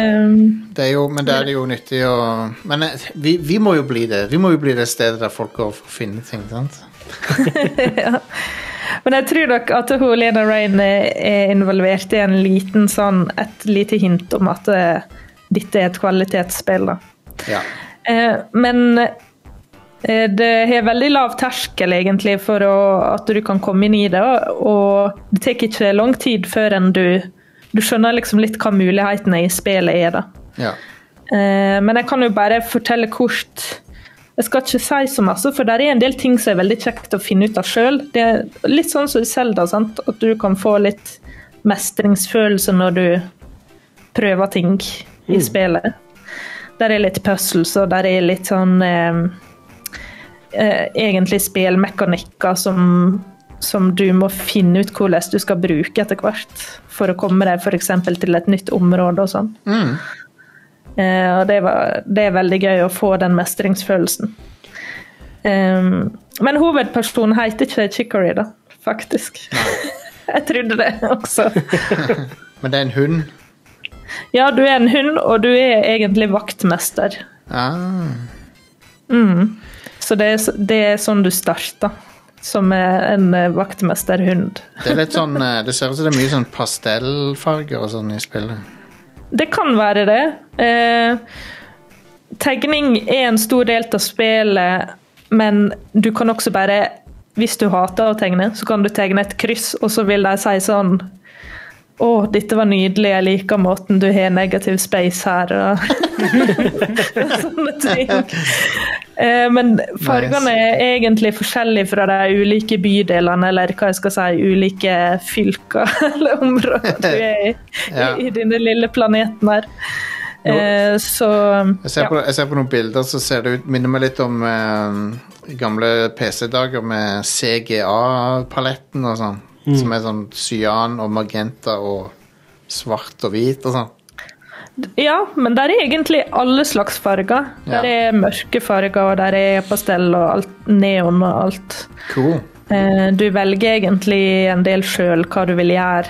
men det er jo nyttig å... Men vi må jo bli det. Vi må jo bli det stedet der folk går for å finne ting, sant? Ja. Men jeg tror nok at Lena Raine er involvert i et lite hint om at dette er et kvalitetsspill. Da. Ja. Men det har veldig lav terskel egentlig for at du kan komme inn i det, og det tar ikke lang tid før enn du skjønner liksom litt hva mulighetene i spillet er. Da. Ja. Men jeg kan jo bare fortelle kort. Jeg skal ikke si så masse, for det er en del ting som er veldig kjekt å finne ut av selv. Det er litt sånn som i Zelda, sant? At du kan få litt mestringsfølelse når du prøver ting i spillet. Der er litt puzzles, og der er litt sånn egentlig spillmekanikker som du må finne ut hvordan du skal bruke etter hvert for å komme deg for eksempel til et nytt område og sånn. Og det er veldig gøy å få den mestringsfølelsen. Men hovedpersonen heter ikke Chicory da, faktisk. Jeg trodde det også. Men det er en hund? Ja, du er en hund, og du er egentlig vaktmester. Så det er sånn du starter, som en vaktmesterhund. Det litt sånn, det ser ut som det mye sånn pastellfarger og sånn i spillet. Det kan være det. Tegning er en stor del av spillet, men du kan også bare, hvis du hater å tegne, så kan du tegne et kryss, og så vil de si sånn dette var nydelig, jeg liker måten du har negativ space her, og sånne ting. Men fargene er egentlig forskjellige fra de ulike bydelene, eller hva jeg skal si, ulike fylker eller områder du er i denne lille planeten her. Så, jeg ser på noen bilder, så ser det ut, minner meg litt om gamle PC-dager med CGA-paletten og sånn. Som er sånn cyan og magenta og svart og hvit og sånn. Ja, men der er egentlig alle slags farger. Der er mørke farger, og der er pastell og alt, neon og alt. Cool. Du velger egentlig en del selv hva du vil gjøre.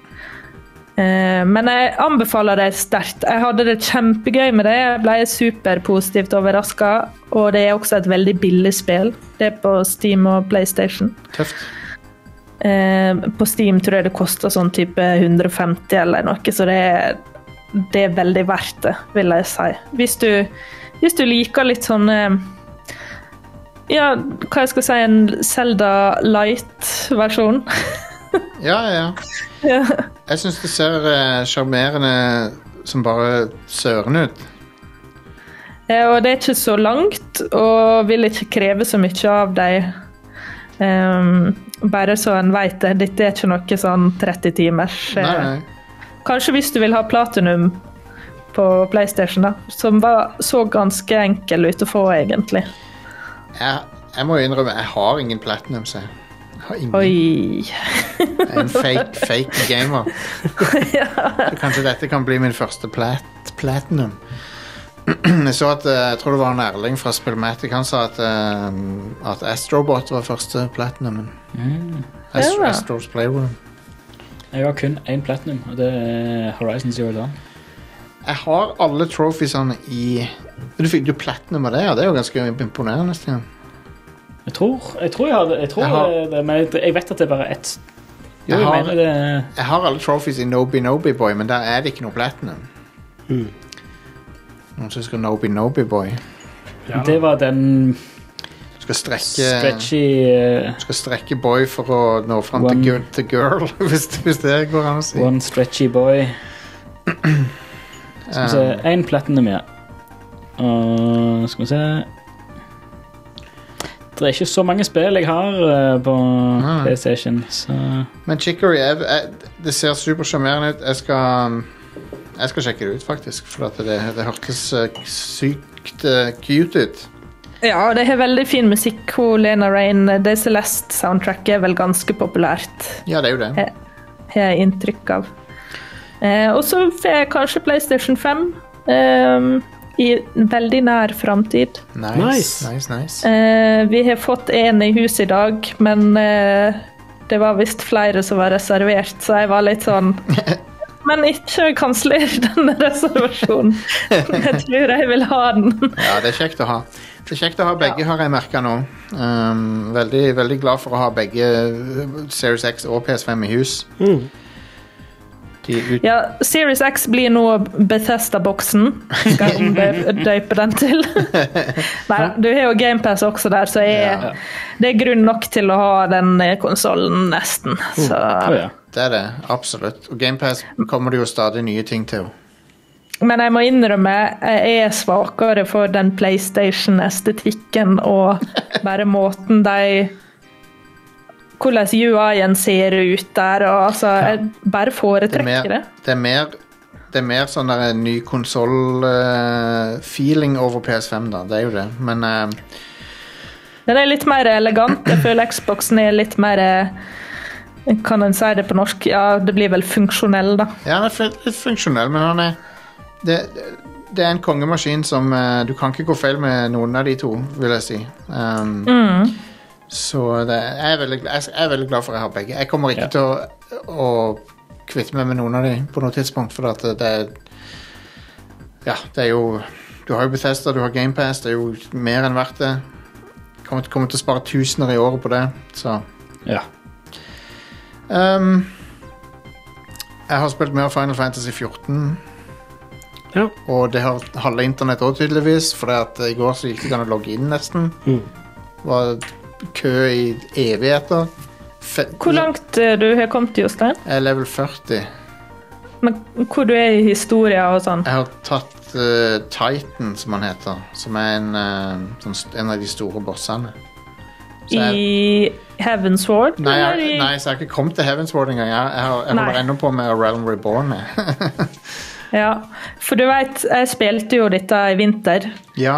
Men jeg anbefaler det sterkt. Jeg hadde det kjempegøy med det. Jeg ble superpositivt overrasket, og det er også et veldig billig spill. Det er på Steam og PlayStation. Tøft. På Steam tror jeg det koster sånn type 150 eller noe, så det er veldig verdt det, vil jeg si. Hvis du liker litt sånn hva jeg skal si, en Zelda Light-versjon. Ja. Jeg synes det ser charmerende som bare søren ut. Og det er ikke så langt, og vil ikke kreve så mye av deg. Bare så en vet det. Dette er ikke noe sånn 30 timers. Nei. Kanskje hvis du vil ha Platinum på PlayStation da, som så ganske enkel ut å få egentlig. Jeg må innrømme, jeg har ingen Platinum, så jeg har ingen. Oi. Jeg er en fake gamer. Så kanskje dette kan bli min første Platinum. Jeg så at, jeg tror det var en Erling fra Spillmatic, han sa at Astrobot var første Platinumen. Astro's Playroom. Jeg har kun en Platinum, og det er Horizon Zero Dawn. Jeg har alle trophiesene i... Du fikk jo Platinum av det, ja, det er jo ganske imponerende, Stian. Jeg tror jeg har det, men jeg vet at det er bare ett. Jeg har alle trophies i Nobi Boy, men der er det ikke noe Platinum. Noen som husker Nobi Boy. Ja. Det var den skal strekke boy for å nå frem til girl, hvis det går an å si. One stretchy boy. Skal vi se, en Platinum, ja. Skal vi se. Det er ikke så mange spill jeg har på PlayStation. Så. Men Chicory, det ser supercharmerende ut. Jeg skal sjekke det ut, faktisk, for at det hørtes sykt cute ut. Ja, det er veldig fin musikk. Lena Raine, det Celeste-soundtracket er vel ganske populært. Ja, det er jo det. Har jeg inntrykk av. Og så får jeg kanskje PlayStation 5 i veldig nær fremtid. Nice. Vi har fått en i hus i dag, men det var visst flere som var reservert, så jeg var litt sånn... Men ikke kansler denne reservasjonen. Jeg tror jeg vil ha den. Ja, det er kjekt å ha. Det er kjekt å ha begge, har jeg merket nå. Veldig, veldig glad for å ha begge Series X og PS5 i hus. Ja, Series X blir nå Bethesda-boksen. Skal jeg døype den til? Nei, du har jo Game Pass også der, så det er grunn nok til å ha den konsolen nesten. Så... Det er det, absolutt. Og Game Pass kommer det jo stadig nye ting til. Men jeg må innrømme, jeg er svakere for den PlayStation-estetikken og bare måten hvordan UI-en ser ut der, og altså, jeg bare foretrekker det. Det er mer sånn der ny konsol-feeling over PS5 da, det er jo det. Men... den er litt mer elegant, jeg føler Xboxen er litt mer... Kan en si det på norsk? Ja, det blir vel funksjonell da. Ja, det er litt funksjonell, men det er en kongemaskin som du kan ikke gå feil med noen av de to, vil jeg si. Så jeg er veldig glad for å ha begge. Jeg kommer ikke til å kvitte meg med noen av de på noe tidspunkt, for at det er jo... Du har jo Bethesda, du har Game Pass. Det er jo mer enn verdt det. Kommer til å spare tusener i året på det. Så Ja. Jeg har spilt mer Final Fantasy 14. Ja. Og det har halve internett også tydeligvis. For i går så gikk det ikke an å logge inn nesten. Var kø i evigheter. Hvor langt du har kommet til, Jostein? Jeg er level 40. Men hvor du er i historien og sånn? Jeg har tatt Titan, som han heter. Som er en av de store bossene. I Heavensward? Nei, så jeg har ikke kommet til Heavensward engang. Jeg holder ennå på med Realm Reborn. Ja, for du vet, jeg spilte jo dette i vinter. Ja.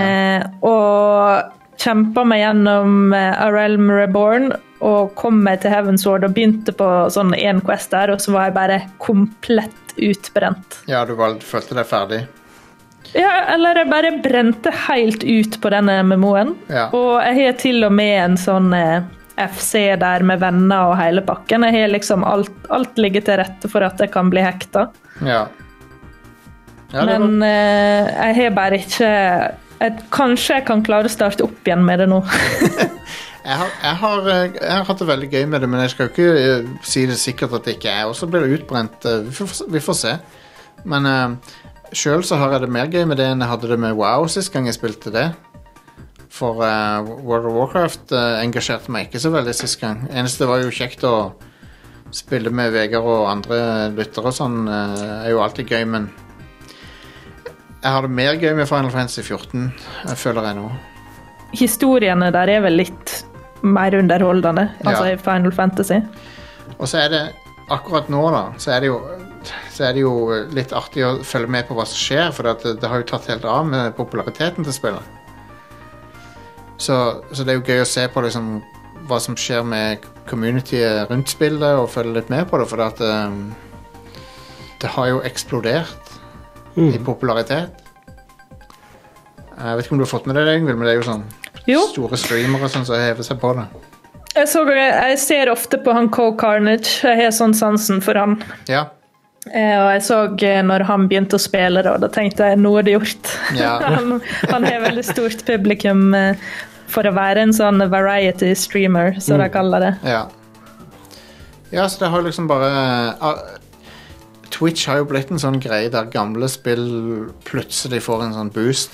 Og kjempet meg gjennom Realm Reborn, og kom meg til Heavensward og begynte på sånn en quest der, og så var jeg bare komplett utbrent. Ja, du følte deg ferdig. Ja, eller jeg bare brente helt ut på denne MMO-en. Ja. Og jeg har til og med en sånn FC der med venner og hele pakken. Jeg har liksom alt ligger til rette for at jeg kan bli hekta. Ja. Men jeg har bare ikke... Kanskje jeg kan klare å starte opp igjen med det nå. jeg har hatt det veldig gøy med det, men jeg skal ikke si det sikkert at det ikke er. Og så blir det utbrent. Vi får se. Men selv så har jeg det mer gøy med det enn jeg hadde det med WoW sist gang jeg spilte det. For World of Warcraft engasjerte meg ikke så veldig sist gang. Eneste var jo kjekt å spille med Vegard og andre lyttere og sånn. Er jo alltid gøy, men jeg har det mer gøy med Final Fantasy 14, føler jeg nå. Historiene der er vel litt mer underholdende, altså i Final Fantasy. Og så er det, akkurat nå da, så er det jo litt artig å følge med på hva som skjer, for det har jo tatt helt av med populariteten til spillet. Så det er jo gøy å se på liksom, hva som skjer med communityet rundt spillet, og følge litt med på det, for det har jo eksplodert i popularitet. Jeg vet ikke om du har fått med det, Ingvild, men det er jo sånn store streamere som hever seg på det. Jeg ser ofte på han Cole Carnage. Jeg har sånn sansen for han. Ja. Og jeg så når han begynte å spille da tenkte jeg, nå er det gjort. Ja. han har veldig stort publikum for å være en sånn variety streamer, som de kaller det. Ja, så det har liksom bare... Twitch har jo blitt en sånn greie der gamle spill plutselig får en sånn boost.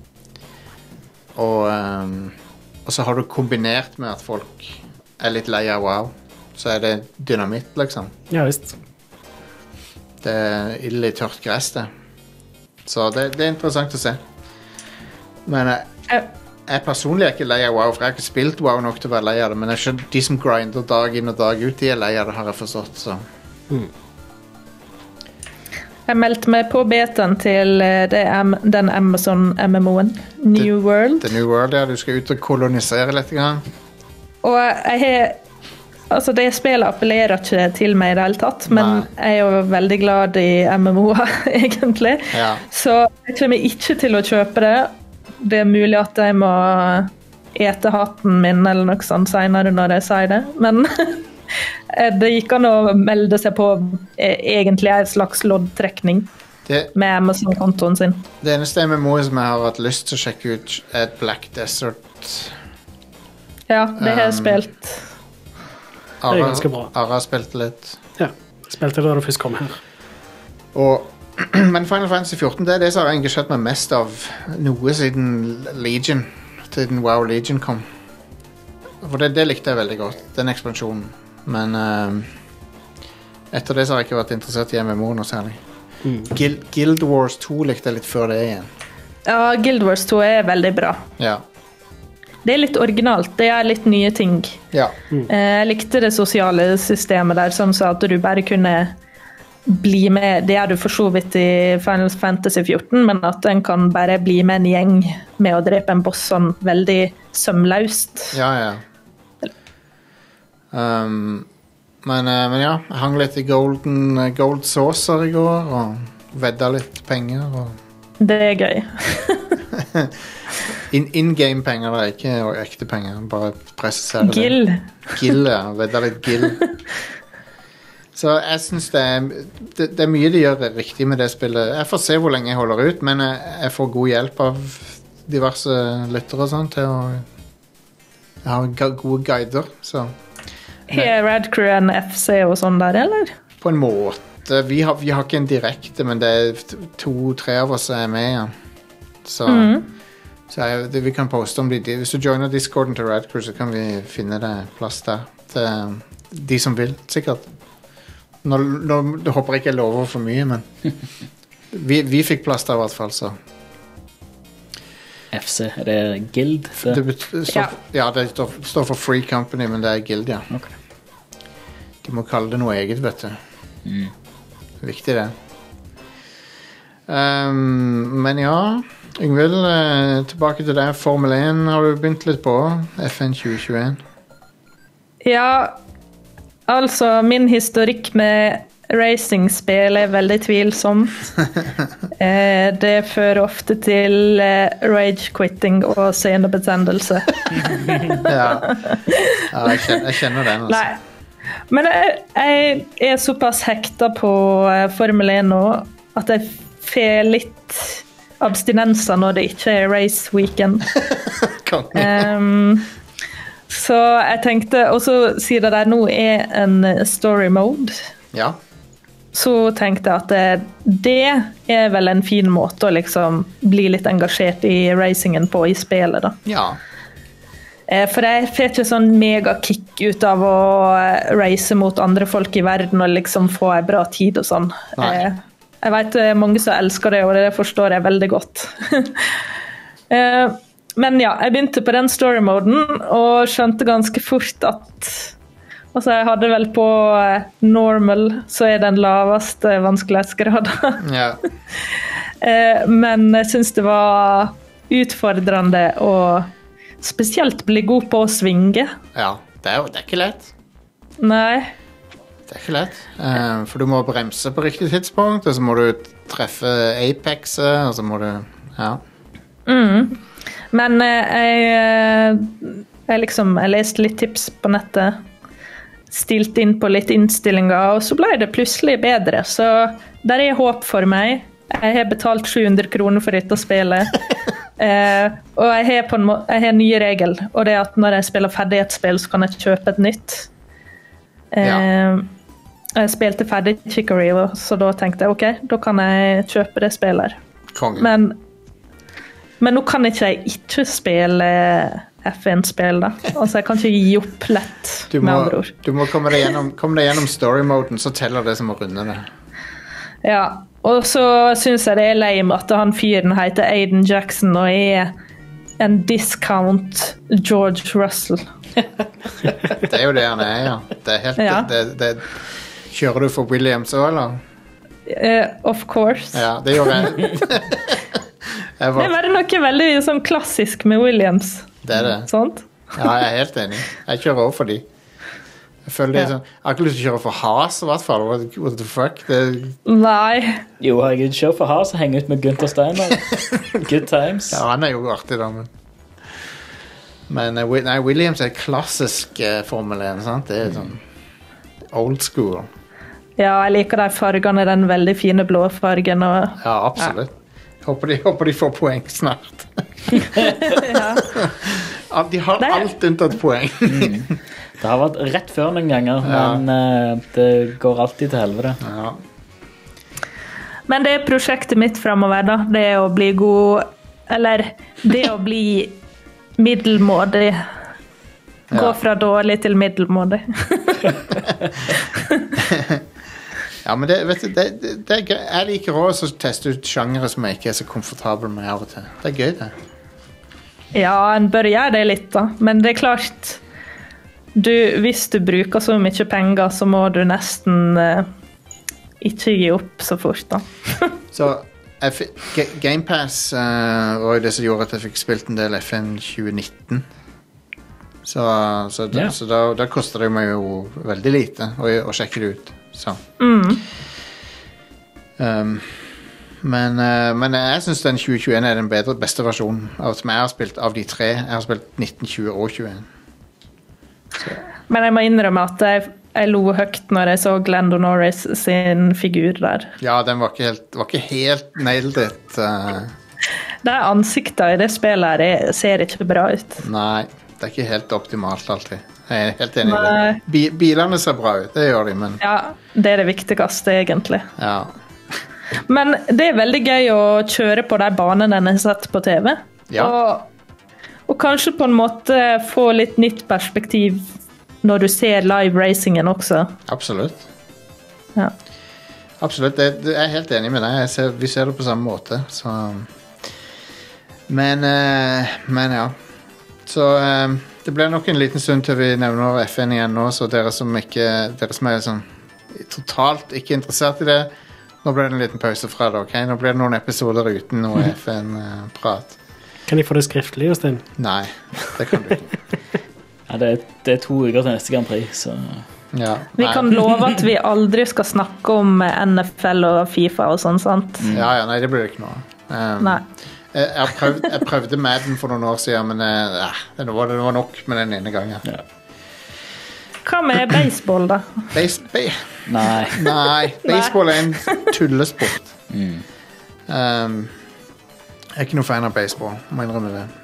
Og så har du kombinert med at folk er litt lei av WoW. Så er det dynamitt, liksom. Ja, visst. Det er ille tørt gress, det. Så det er interessant å se. Men jeg personlig er ikke lei av WoW, for jeg har ikke spilt WoW nok til å være lei av det. Men jeg skjønner, de som grinder dag inn og dag ut, de er lei av det, har jeg forstått, så... Jeg meldte meg på betaen til den Amazon-MMO-en, New World. The New World, ja. Du skal ut og kolonisere litt grann. Og altså det spillet appellerer ikke til meg i det hele tatt, men jeg er jo veldig glad i MMO-er, egentlig. Ja. Så jeg kommer ikke til å kjøpe det. Det er mulig at jeg må ete hatten min eller noe sånt senere når jeg sier det, men... Det gikk an å melde seg på egentlig en slags loddtrekning med Amazon-kontoen sin. Det eneste MMO som jeg har hatt lyst til å sjekke ut er Black Desert. Ja, det har jeg spilt. Det er ganske bra. Ara spilte litt. Ja, spilte det da du først kom her. Men Final Fantasy 14, det er det som har engasjert meg mest av noe siden Legion. Siden WoW Legion kom. For det likte jeg veldig godt, den ekspansjonen. Men etter det så har jeg ikke vært interessert i MMO noe særlig. Guild Wars 2 likte jeg litt før det igjen. Ja, Guild Wars 2 er veldig bra. Ja. Det er litt originalt, det er litt nye ting. Ja. Jeg likte det sosiale systemet der, sånn så at du bare kunne bli med, det er du for så vidt i Final Fantasy 14, men at en kan bare bli med en gjeng med å drepe en boss sånn veldig sømløst. Ja. Men ja, jeg hang litt i Gold Saucer i går og vedda litt penger Det er gøy. In-game penger, det er ikke ekte penger, bare presisere Gill. Gill, ja, vedda litt gill. Så jeg synes det mye de gjør riktig med det spillet. Jeg får se hvor lenge jeg holder ut, men jeg får god hjelp av diverse lyttere og sånn til å... Jeg har gode guider, så... Har Red Crew en FC og sånn der, eller? På en måte. Vi har ikke en direkte, men det 2-3 av oss med, ja. Så vi kan poste om hvis du joiner Discorden til Red Crew, så kan vi finne deg plass der. Til de som vil, sikkert. Nå håper jeg ikke jeg lover for mye, men vi fikk plass der i hvert fall, så. FC, er det Guild? Ja, det står for Free Company, men det er Guild, ja. Okay. De må kalle det noe eget, vet du. Viktig det. Men ja, Yngvild, tilbake til deg. Formel 1 har du begynt litt på, FN 2021. Ja, altså min historikk med racingspill er veldig tvilsomt. Det fører ofte til rage-quitting og senebetennelse. Jeg kjenner den. Altså. Nei, men jeg er såpass hekta på Formel 1 nå at jeg får litt abstinenser når det ikke er race weekend. Så jeg tenkte, og så sier det der nå er en story mode. Ja. Så tenkte jeg at det er vel en fin måte å liksom bli litt engasjert i racingen på i spillet da. Ja. For jeg får ikke sånn megakick ut av å race mot andre folk i verden og liksom få en bra tid og sånn. Jeg vet mange som elsker det, og det forstår jeg veldig godt. Men ja, jeg begynte på den story-moden og skjønte ganske fort at altså jeg hadde vel på normal, så er den laveste vanskelighetsgraden. Ja. Men jeg synes det var utfordrende å spesielt bli god på å svinge. Ja, det er ikke lett. Nei. Det er ikke lett, for du må bremse på riktig tidspunkt, og så må du treffe Apexet, og så må du, ja. Men jeg leste litt tips på nettet, stilt inn på litt innstillinger, og så ble det plutselig bedre, så der er håp for meg. Jeg har betalt 700 kroner for dette spillet, og jeg har en ny regel, og det er at når jeg spiller ferdig et spill, så kan jeg kjøpe et nytt. Jeg spilte ferdig Chicory, så da tenkte jeg, ok, da kan jeg kjøpe det spillet. Men nå kan ikke jeg ikke spille F1-spill da. Altså, jeg kan ikke gi opp lett, med andre ord. Du må komme deg gjennom story-moden, så teller det som å runde det. Ja, og så synes jeg det er lame at han fyren heter Aiden Jackson og er en discount George Russell. Det er jo det han er, ja. Det er helt... Kjører du for Williams også, eller? Of course. Ja, det gjør jeg. Det er bare noe veldig sånn klassisk med Williams. Det er det. Sånt? Ja, jeg er helt enig. Jeg kjører over for de. Jeg føler det er sånn... Jeg har ikke lyst til å kjøre for Haas, i hvert fall. What the fuck? Nei. Jo, jeg kjører for Haas og henger ut med Gunther Steiner. Good times. Ja, han er jo artig da, men nei, Williams er klassisk Formel 1, sant? Det er sånn old school. Ja, jeg liker de fargene, den veldig fine blå fargen. Og, ja, absolutt. Håper de får poeng snart. De har alt unntatt poeng. Det har vært rett før noen ganger, men det går alltid til helvete. Ja. Men det er prosjektet mitt fremover da. Det er å bli god, eller det å bli middelmådig. Gå fra dårlig til middelmådig. Ja, men det er gøy. Jeg liker også å teste ut sjangere som jeg ikke er så komfortabel med av og til. Det er gøy, det. Ja, en bør gjøre det litt da. Men det er klart, hvis du bruker så mye penger, så må du nesten ikke gi opp så fort da. Så Game Pass var jo det som gjorde at jeg fikk spilt en del FN 2019. Så da koster det meg jo veldig lite å sjekke det ut. Så. Men jeg synes den 2021 er den beste versjonen som jeg har spilt av de tre. Jeg har spilt 19, 20 og 21. Så. Men jeg må innrømme at jeg lo høyt når jeg så Lando Norris sin figur der. Ja, den var ikke helt nailed it. Det ansiktet i det spillet her ser ikke bra ut. Nei, det ikke helt optimalt alltid. Jeg helt enig i det. Bilene ser bra ut, det gjør de, men... Ja, det det viktigste egentlig. Ja. Men det veldig gøy å kjøre på de banene jeg har sett på TV. Ja. Og kanskje på en måte få litt nytt perspektiv når du ser live racingen også. Absolutt. Ja. Absolutt, jeg er helt enig med deg. Vi ser det på samme måte. Så. Men ja. Så det blir nok en liten stund til vi nevner FN igjen nå, så dere som er sånn totalt ikke interessert i det, nå blir det en liten pause fra det, ok? Nå blir det noen episoder uten noe FN-prat. Kan jeg få det skriftlig, Justin? Nei, det kan du ikke. Ja, det er 2 uker til neste Grand Prix, så... Ja, vi kan love at vi aldri skal snakke om NFL og FIFA og sånn, sant? Ja, nei, det blir ikke noe. Nei. Jeg prøvde Madden for noen år siden, men det var nok med den ene gangen. Ja. Hva med baseball, da? Nei, baseball er en tullesport. Jeg er ikke noe fan av baseball, må innrømme det.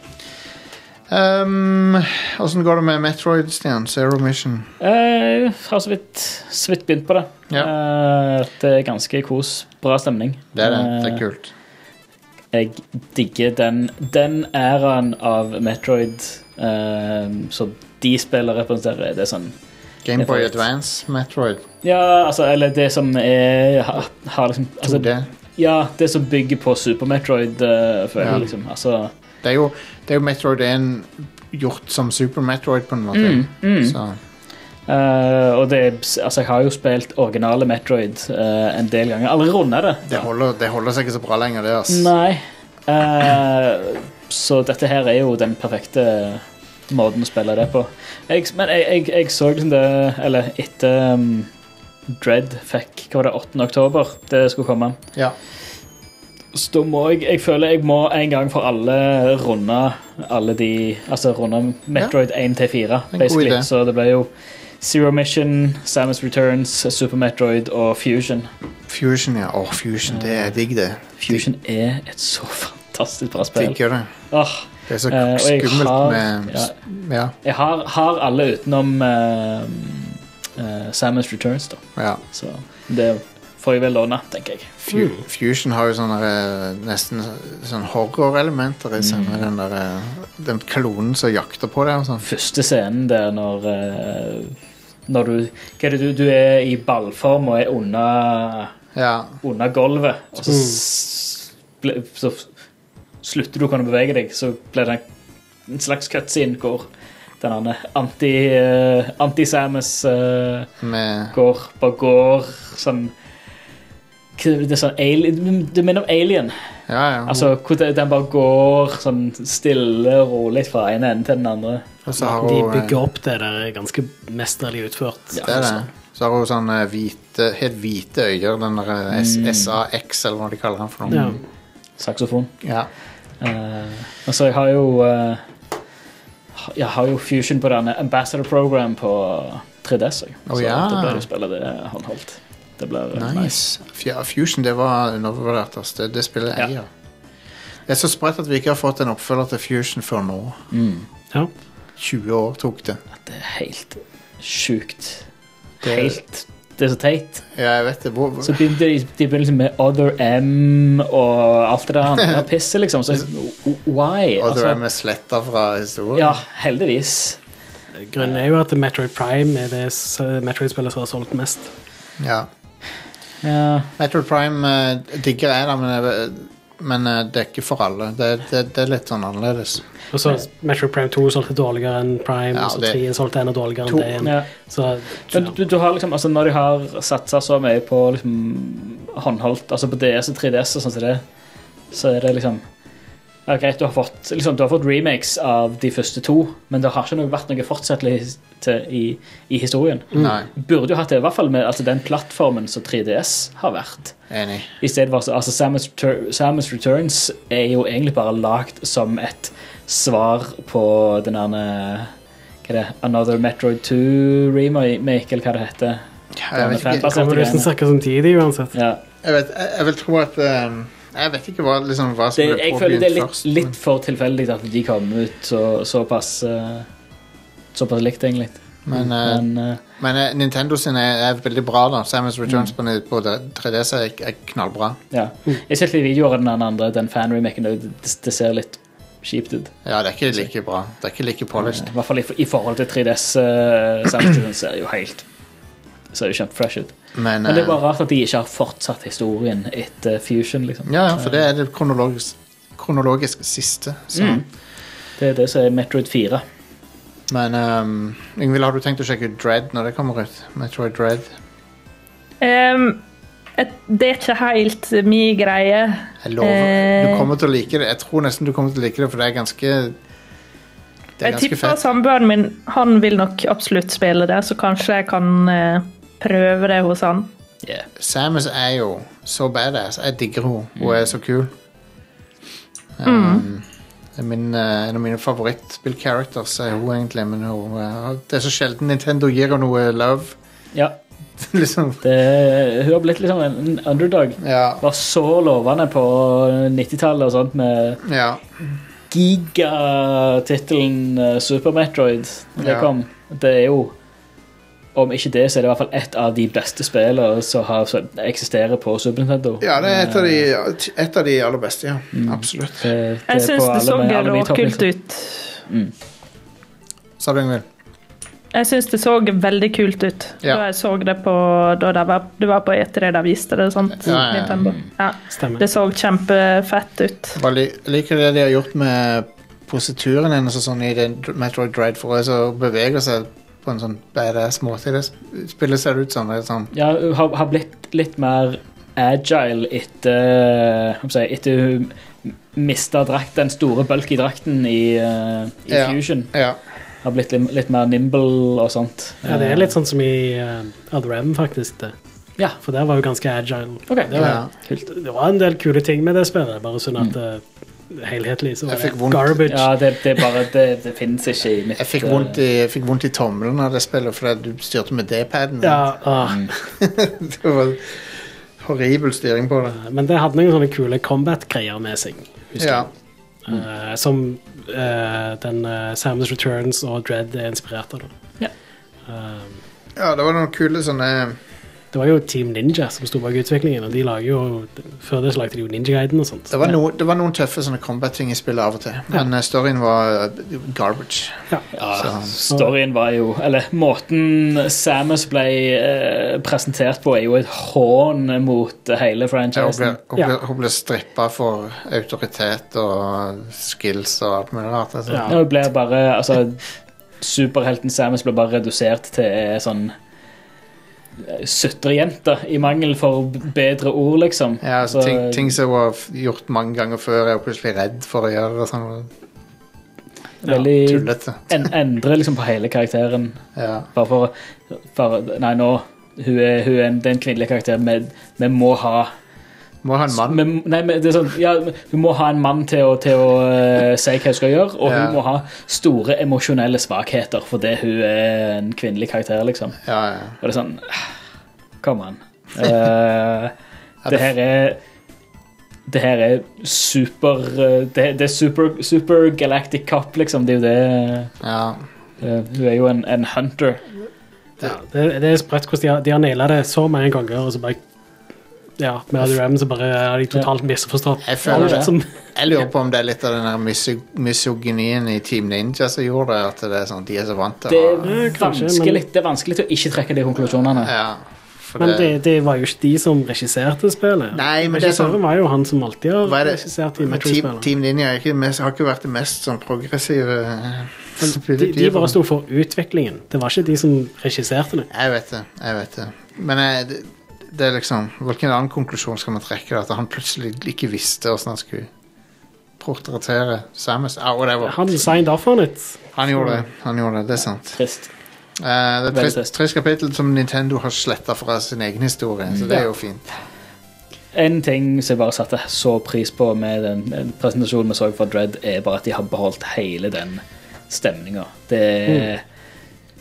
Hvordan går det med Metroid, Stian? Zero Mission? Jeg har så vidt begynt på det. Ja. Det er ganske bra stemning. Det er kult. Jeg digger den æraen av Metroid så de spiller representerer. Det er sånn Game Boy Advance Metroid. Ja, altså, eller det som har liksom altså, ja, det som bygger på Super Metroid føler jeg liksom. Altså, det er jo Metroid 1 gjort som Super Metroid på en måte. Så. Og altså, jeg har jo spilt originale Metroid en del ganger. Aldri rundet det. Det holder seg ikke så bra lenger, det. Altså. Nei. Så dette her er jo den perfekte måten å spille det på. Men jeg så liksom det, eller etter Dread fikk, hva var det, 8. oktober det skulle komme. Ja. Så da må jeg føler jeg må en gang for alle runde alle de, altså runde Metroid 1-4 basically, så det ble jo Zero Mission, Samus Returns, Super Metroid og Fusion. Fusion, ja. Fusion, det er digg det. Fusion er et så fantastisk bra spill. Digger det. Det er så skummelt med... Ja. Jeg har alle utenom Samus Returns da. Ja. Så det får jeg vel låne, tenker jeg. Fusion har jo sånne nesten sånn horror-elementer i seg, med den klonen som jakter på det. Sånn. Første scenen der når du er i ballform og er under gulvet, og så slutter du å kunne bevege deg, så blir det en slags cutscene hvor den anti-Samus går sånn det er sånn det minner om Alien. Ja. Altså, den bare går sånn stille og rolig fra en ende til den andre. De bygger opp det der ganske mesterlig utført. Ja, det er det. Så har hun sånn helt hvite øyer, den der SAX, eller hva de kaller den for noe. Ja. Saxofon. Ja. Altså, jeg har jo Fusion på denne Ambassador Program på 3DS, så det ble jo spillet det håndholdt. Det blir nice. Fusion, det var undervurdert. Det spiller jeg. Ja. Det er så spredt at vi ikke har fått en oppfølger til Fusion før nå. Ja. 20 år tok det. Det er helt sykt. Det er så teit. Ja, jeg vet det. Så begynte de liksom med Other M og alt det der andre pisset, liksom. Så, why? Other M er sletta fra historien. Ja, heldigvis. Grunnen er jo at Metroid Prime er det Metroid-spillet som har solgt mest. Ja. Metroid Prime digger jeg da, men det er ikke for alle. Det er litt sånn annerledes. Og så Metroid Prime 2 solgte dårligere enn Prime, og så 3 solgte enda dårligere enn det igjen. Så, men du har liksom, altså når de har satset så mye på liksom håndholdt, altså på DS og 3DS og sånn som det, så er det liksom greit, du har fått remakes av de første 2, men det har ikke vært noe fortsettelse i historien. Nei. Burde jo hatt det, i hvert fall med altså, den plattformen som 3DS har vært. Enig. I stedet for, altså Samus Returns er jo egentlig bare lagt som et svar på den der Another Metroid 2 remake, eller hva det heter. Jeg vet ikke. Det kommer nesten cirka samtidig uansett. Ja. Jeg vil tro at jeg vet ikke hva, liksom, hva som ble jeg føler det er først. litt for tilfeldig at de kom ut såpass likt, egentlig. Men Nintendo sin er veldig bra da. Samus Returns på 3DS er knallbra. Ja. Jeg ser litt videoer av den andre, den fan-remaken, det ser litt kjipt ut. Ja, det er ikke like bra. Det er ikke like polished. I hvert fall i forhold til 3DS Samus Returns ser jo kjempefresh ut. Men det er bare rart at de ikke har fortsatt historien etter Fusion, liksom. Ja, for det er det kronologisk siste. Det er det som er Metroid 4. Men Ingvild, har du tenkt å sjekke ut Dread når det kommer ut? Metroid Dread? Det er ikke helt min greie. Jeg lover, du kommer til å like det. Jeg tror nesten du kommer til å like det, for det er ganske jeg tipper samboeren min, han vil nok absolutt spille det, så kanskje jeg kan prøve det hos han. Yeah. Samus er jo så badass. Jeg digger henne. Hun er så kul. En av mine favorittspill-characters er hun egentlig, men det er så sjelden Nintendo gir henne noe love. Ja. Liksom. Hun har blitt liksom en underdog. Ja. Var så lovende på 90-tallet og sånt med gigatitelen Super Metroid. Det kom. Det er jo, om ikke det, så er det i hvert fall et av de beste spillene som eksisterer på Super Nintendo. Ja, det er et av de aller beste, ja. Absolutt. Jeg synes det så råkult ut. Sa du, Ingvild? Jeg synes det så veldig kult ut da jeg så det på da det var på E3 da viste det sånt Nintendo. Ja. Det så kjempefett ut. Jeg liker det de har gjort med posituren hennes og sånn i Metroid Dread, for å bevege seg på en sånn badass måte. Det spillet ser ut sånn. Ja, hun har blitt litt mer agile etter hun mistet den store bulky drakten i Fusion. Ja. Har blitt litt mer nimble og sånt. Ja, det er litt sånn som i Other M, faktisk. Det. Ja. For der var jo ganske agile. Okay. Det var en del kule ting med det spillet, bare sånn at helhetlig så var det garbage. Ja, det finnes ikke i mitt... Jeg fikk vondt i tommelen av det spillet, fordi du styrte med D-paden. Ja, det var horribel styring på det. Men det hadde noen sånne kule combat-greier med seg, husker jeg. Som den Samus Returns og Dread er inspirert av. Ja, det var noen kule sånne... Det var jo Team Ninja som stod bak utviklingen, og de lager jo, før det så lagde de jo Ninja Gaiden og sånt. Det var noen tøffe sånne combat-ting i spillet av og til, men storyen var garbage. Storyen var jo, eller måten Samus ble presentert på er jo et hån mot hele franchisen. Hun ble strippet for autoritet og skills og alt mulig rart. Altså. Hun ble bare, superhelten Samus ble bare redusert til sånn sutrejenter i mangel for bedre ord, liksom. Ja, ting som var gjort mange ganger før er jo plutselig redd for å gjøre det sånn. Veldig tullete. Endre liksom på hele karakteren. Ja. Bare nei, nå hun er den kvinnelige karakteren vi må ha en mann. Det er sånn, hun må ha en mann til å si hva hun skal gjøre, og hun må ha store emosjonelle svakheter fordi hun er en kvinnelig karakter, liksom. Og det er sånn, come on. Det her er super det er super Galactic Cop, liksom. Det er jo det. Hun er jo en hunter. Det er sprøtt hvordan de har nailet det så mange ganger, og så bare med Other M så bare har de totalt misforstått. Jeg lurer på om det er litt av den der misogynien i Team Ninja som gjorde det, at det er sånn, de er så vant til det er vanskelig å ikke trekke de konklusjonene. Men det var jo ikke de som regisserte spillet. Nei, men det var jo han som alltid har regissert i Metroid-spillet. Team Ninja har ikke vært det mest sånn progressive. De bare stod for utviklingen. Det var ikke de som regisserte det. Jeg vet det. Men det er liksom, hvilken annen konklusjon skal man trekke, at han plutselig ikke visste hvordan han skulle portrettere Samus. Han signed off on it. Han gjorde det, det er sant. Trist. Det er tre kapittel som Nintendo har slettet fra sin egen historie, så det er jo fint. En ting som jeg bare satte så pris på med den presentasjonen vi så for Dread, er bare at de har beholdt hele den stemningen. Det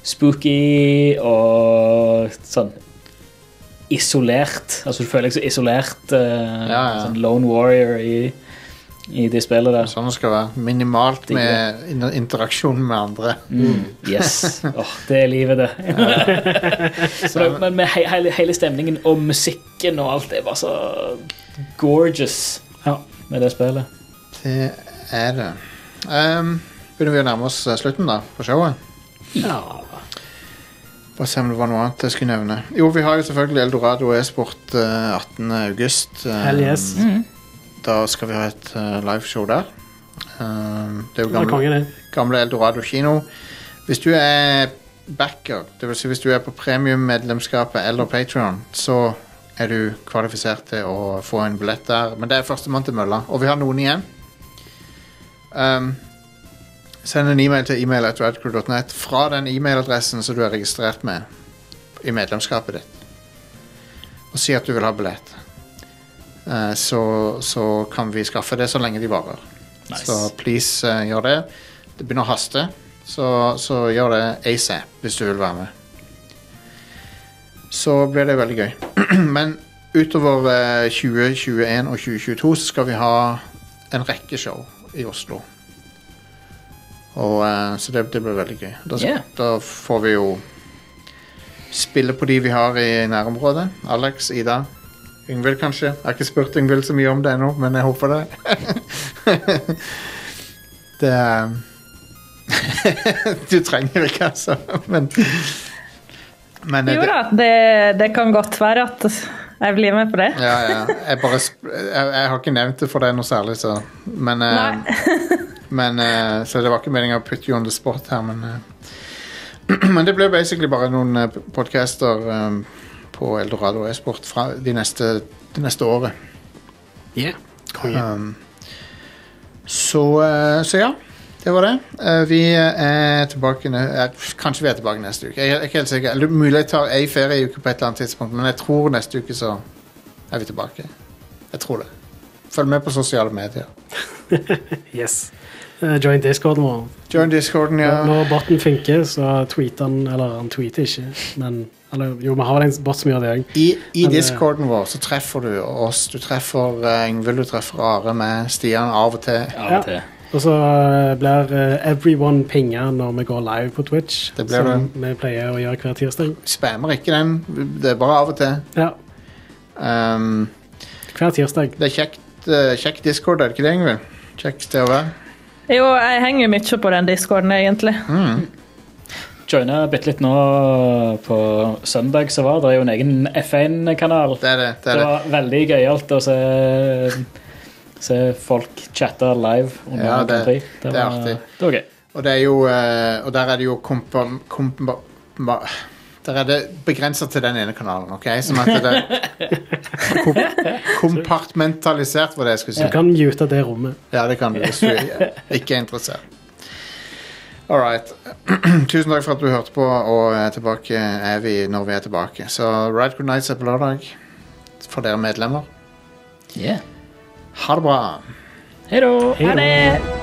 spooky og sånn isolert. Altså du føler deg så isolert, sånn lone warrior i det spillet der. Sånn det skal være. Minimalt med interaksjon med andre. Yes. Det er livet det. Men med hele stemningen og musikken og alt, det er bare så gorgeous med det spillet. Det er det. Begynner vi å nærme oss slutten da, på showet? Ja. Bare se om det var noe annet jeg skulle nevne. Jo, vi har jo selvfølgelig Eldorado e-sport 18. august. Hell yes. Da skal vi ha et liveshow der. Det er jo gamle Eldorado kino. Hvis du er backer, det vil si hvis du er på premium-medlemskapet eller Patreon, så er du kvalifisert til å få en billett der. Men det er første mann til mølla, og vi har noen igjen. Send en e-mail til email@radcrew.net fra den e-mailadressen som du er registrert med i medlemskapet ditt. Og si at du vil ha billett. Så kan vi skaffe det så lenge de varer. Nice. Så please gjør det. Det begynner å haste, så gjør det ASAP hvis du vil være med. Så blir det veldig gøy. Men utover 2021 og 2022 så skal vi ha en rekke show i Oslo. Og, så det blir veldig gøy. Da får vi jo spille på de vi har i nærområdet. Alex, Ida, Yngvild kanskje. Jeg har ikke spurt Yngvild så mye om det ennå, men jeg håper det. Du trenger ikke, altså. Men jo da, det kan godt være at jeg blir med på det. Ja. Jeg har ikke nevnt det for deg noe særlig, så. Men så det var ikke meningen å put you on the spot her, men det ble basically bare noen podcaster på Eldorado e-sport fra det neste året. Så ja, det var det. Vi er tilbake kanskje vi er tilbake neste uke. Jeg er ikke helt sikker. Mulig jeg tar en ferieuke på et eller annet tidspunkt, men jeg tror neste uke så er vi tilbake. Jeg tror det. Følg med på sosiale medier. Yes. Join Discorden vår. Join Discorden, ja. Når botten funker, så tweeter han, eller han tweeter ikke, men vi har vel en bot som gjør det. I Discorden vår så treffer du oss. Du treffer Yngvild, du treffer Are med Stian av og til. Og så blir everyone pinga når vi går live på Twitch, som vi pleier å gjøre hver tirsdag. Spammer ikke den, det er bare av og til. Ja. Hver tirsdag. Det er kjekk Discord, er det ikke det, Yngvild? Kjekk sted å være. Jo, jeg henger mye på den Discorden, egentlig. Joina bitte litt nå på søndag, så var det jo en egen F1-kanal. Det var veldig gøyalt å se folk chatte live under Grand Prix. Det er artig. Det var gøy. Og det er jo, og der er det jo der er det begrenset til den ene kanalen, ok? Som at det er kompartmentalisert, hva det jeg skulle si. Du kan mute det rommet. Ja, det kan du, hvis du ikke er interessert. Alright. Tusen takk for at du hørte på, og tilbake er vi når vi er tilbake. Så Ride Good Nights er på lørdag for dere medlemmer. Yeah. Ha det bra. Hei då. Ha det.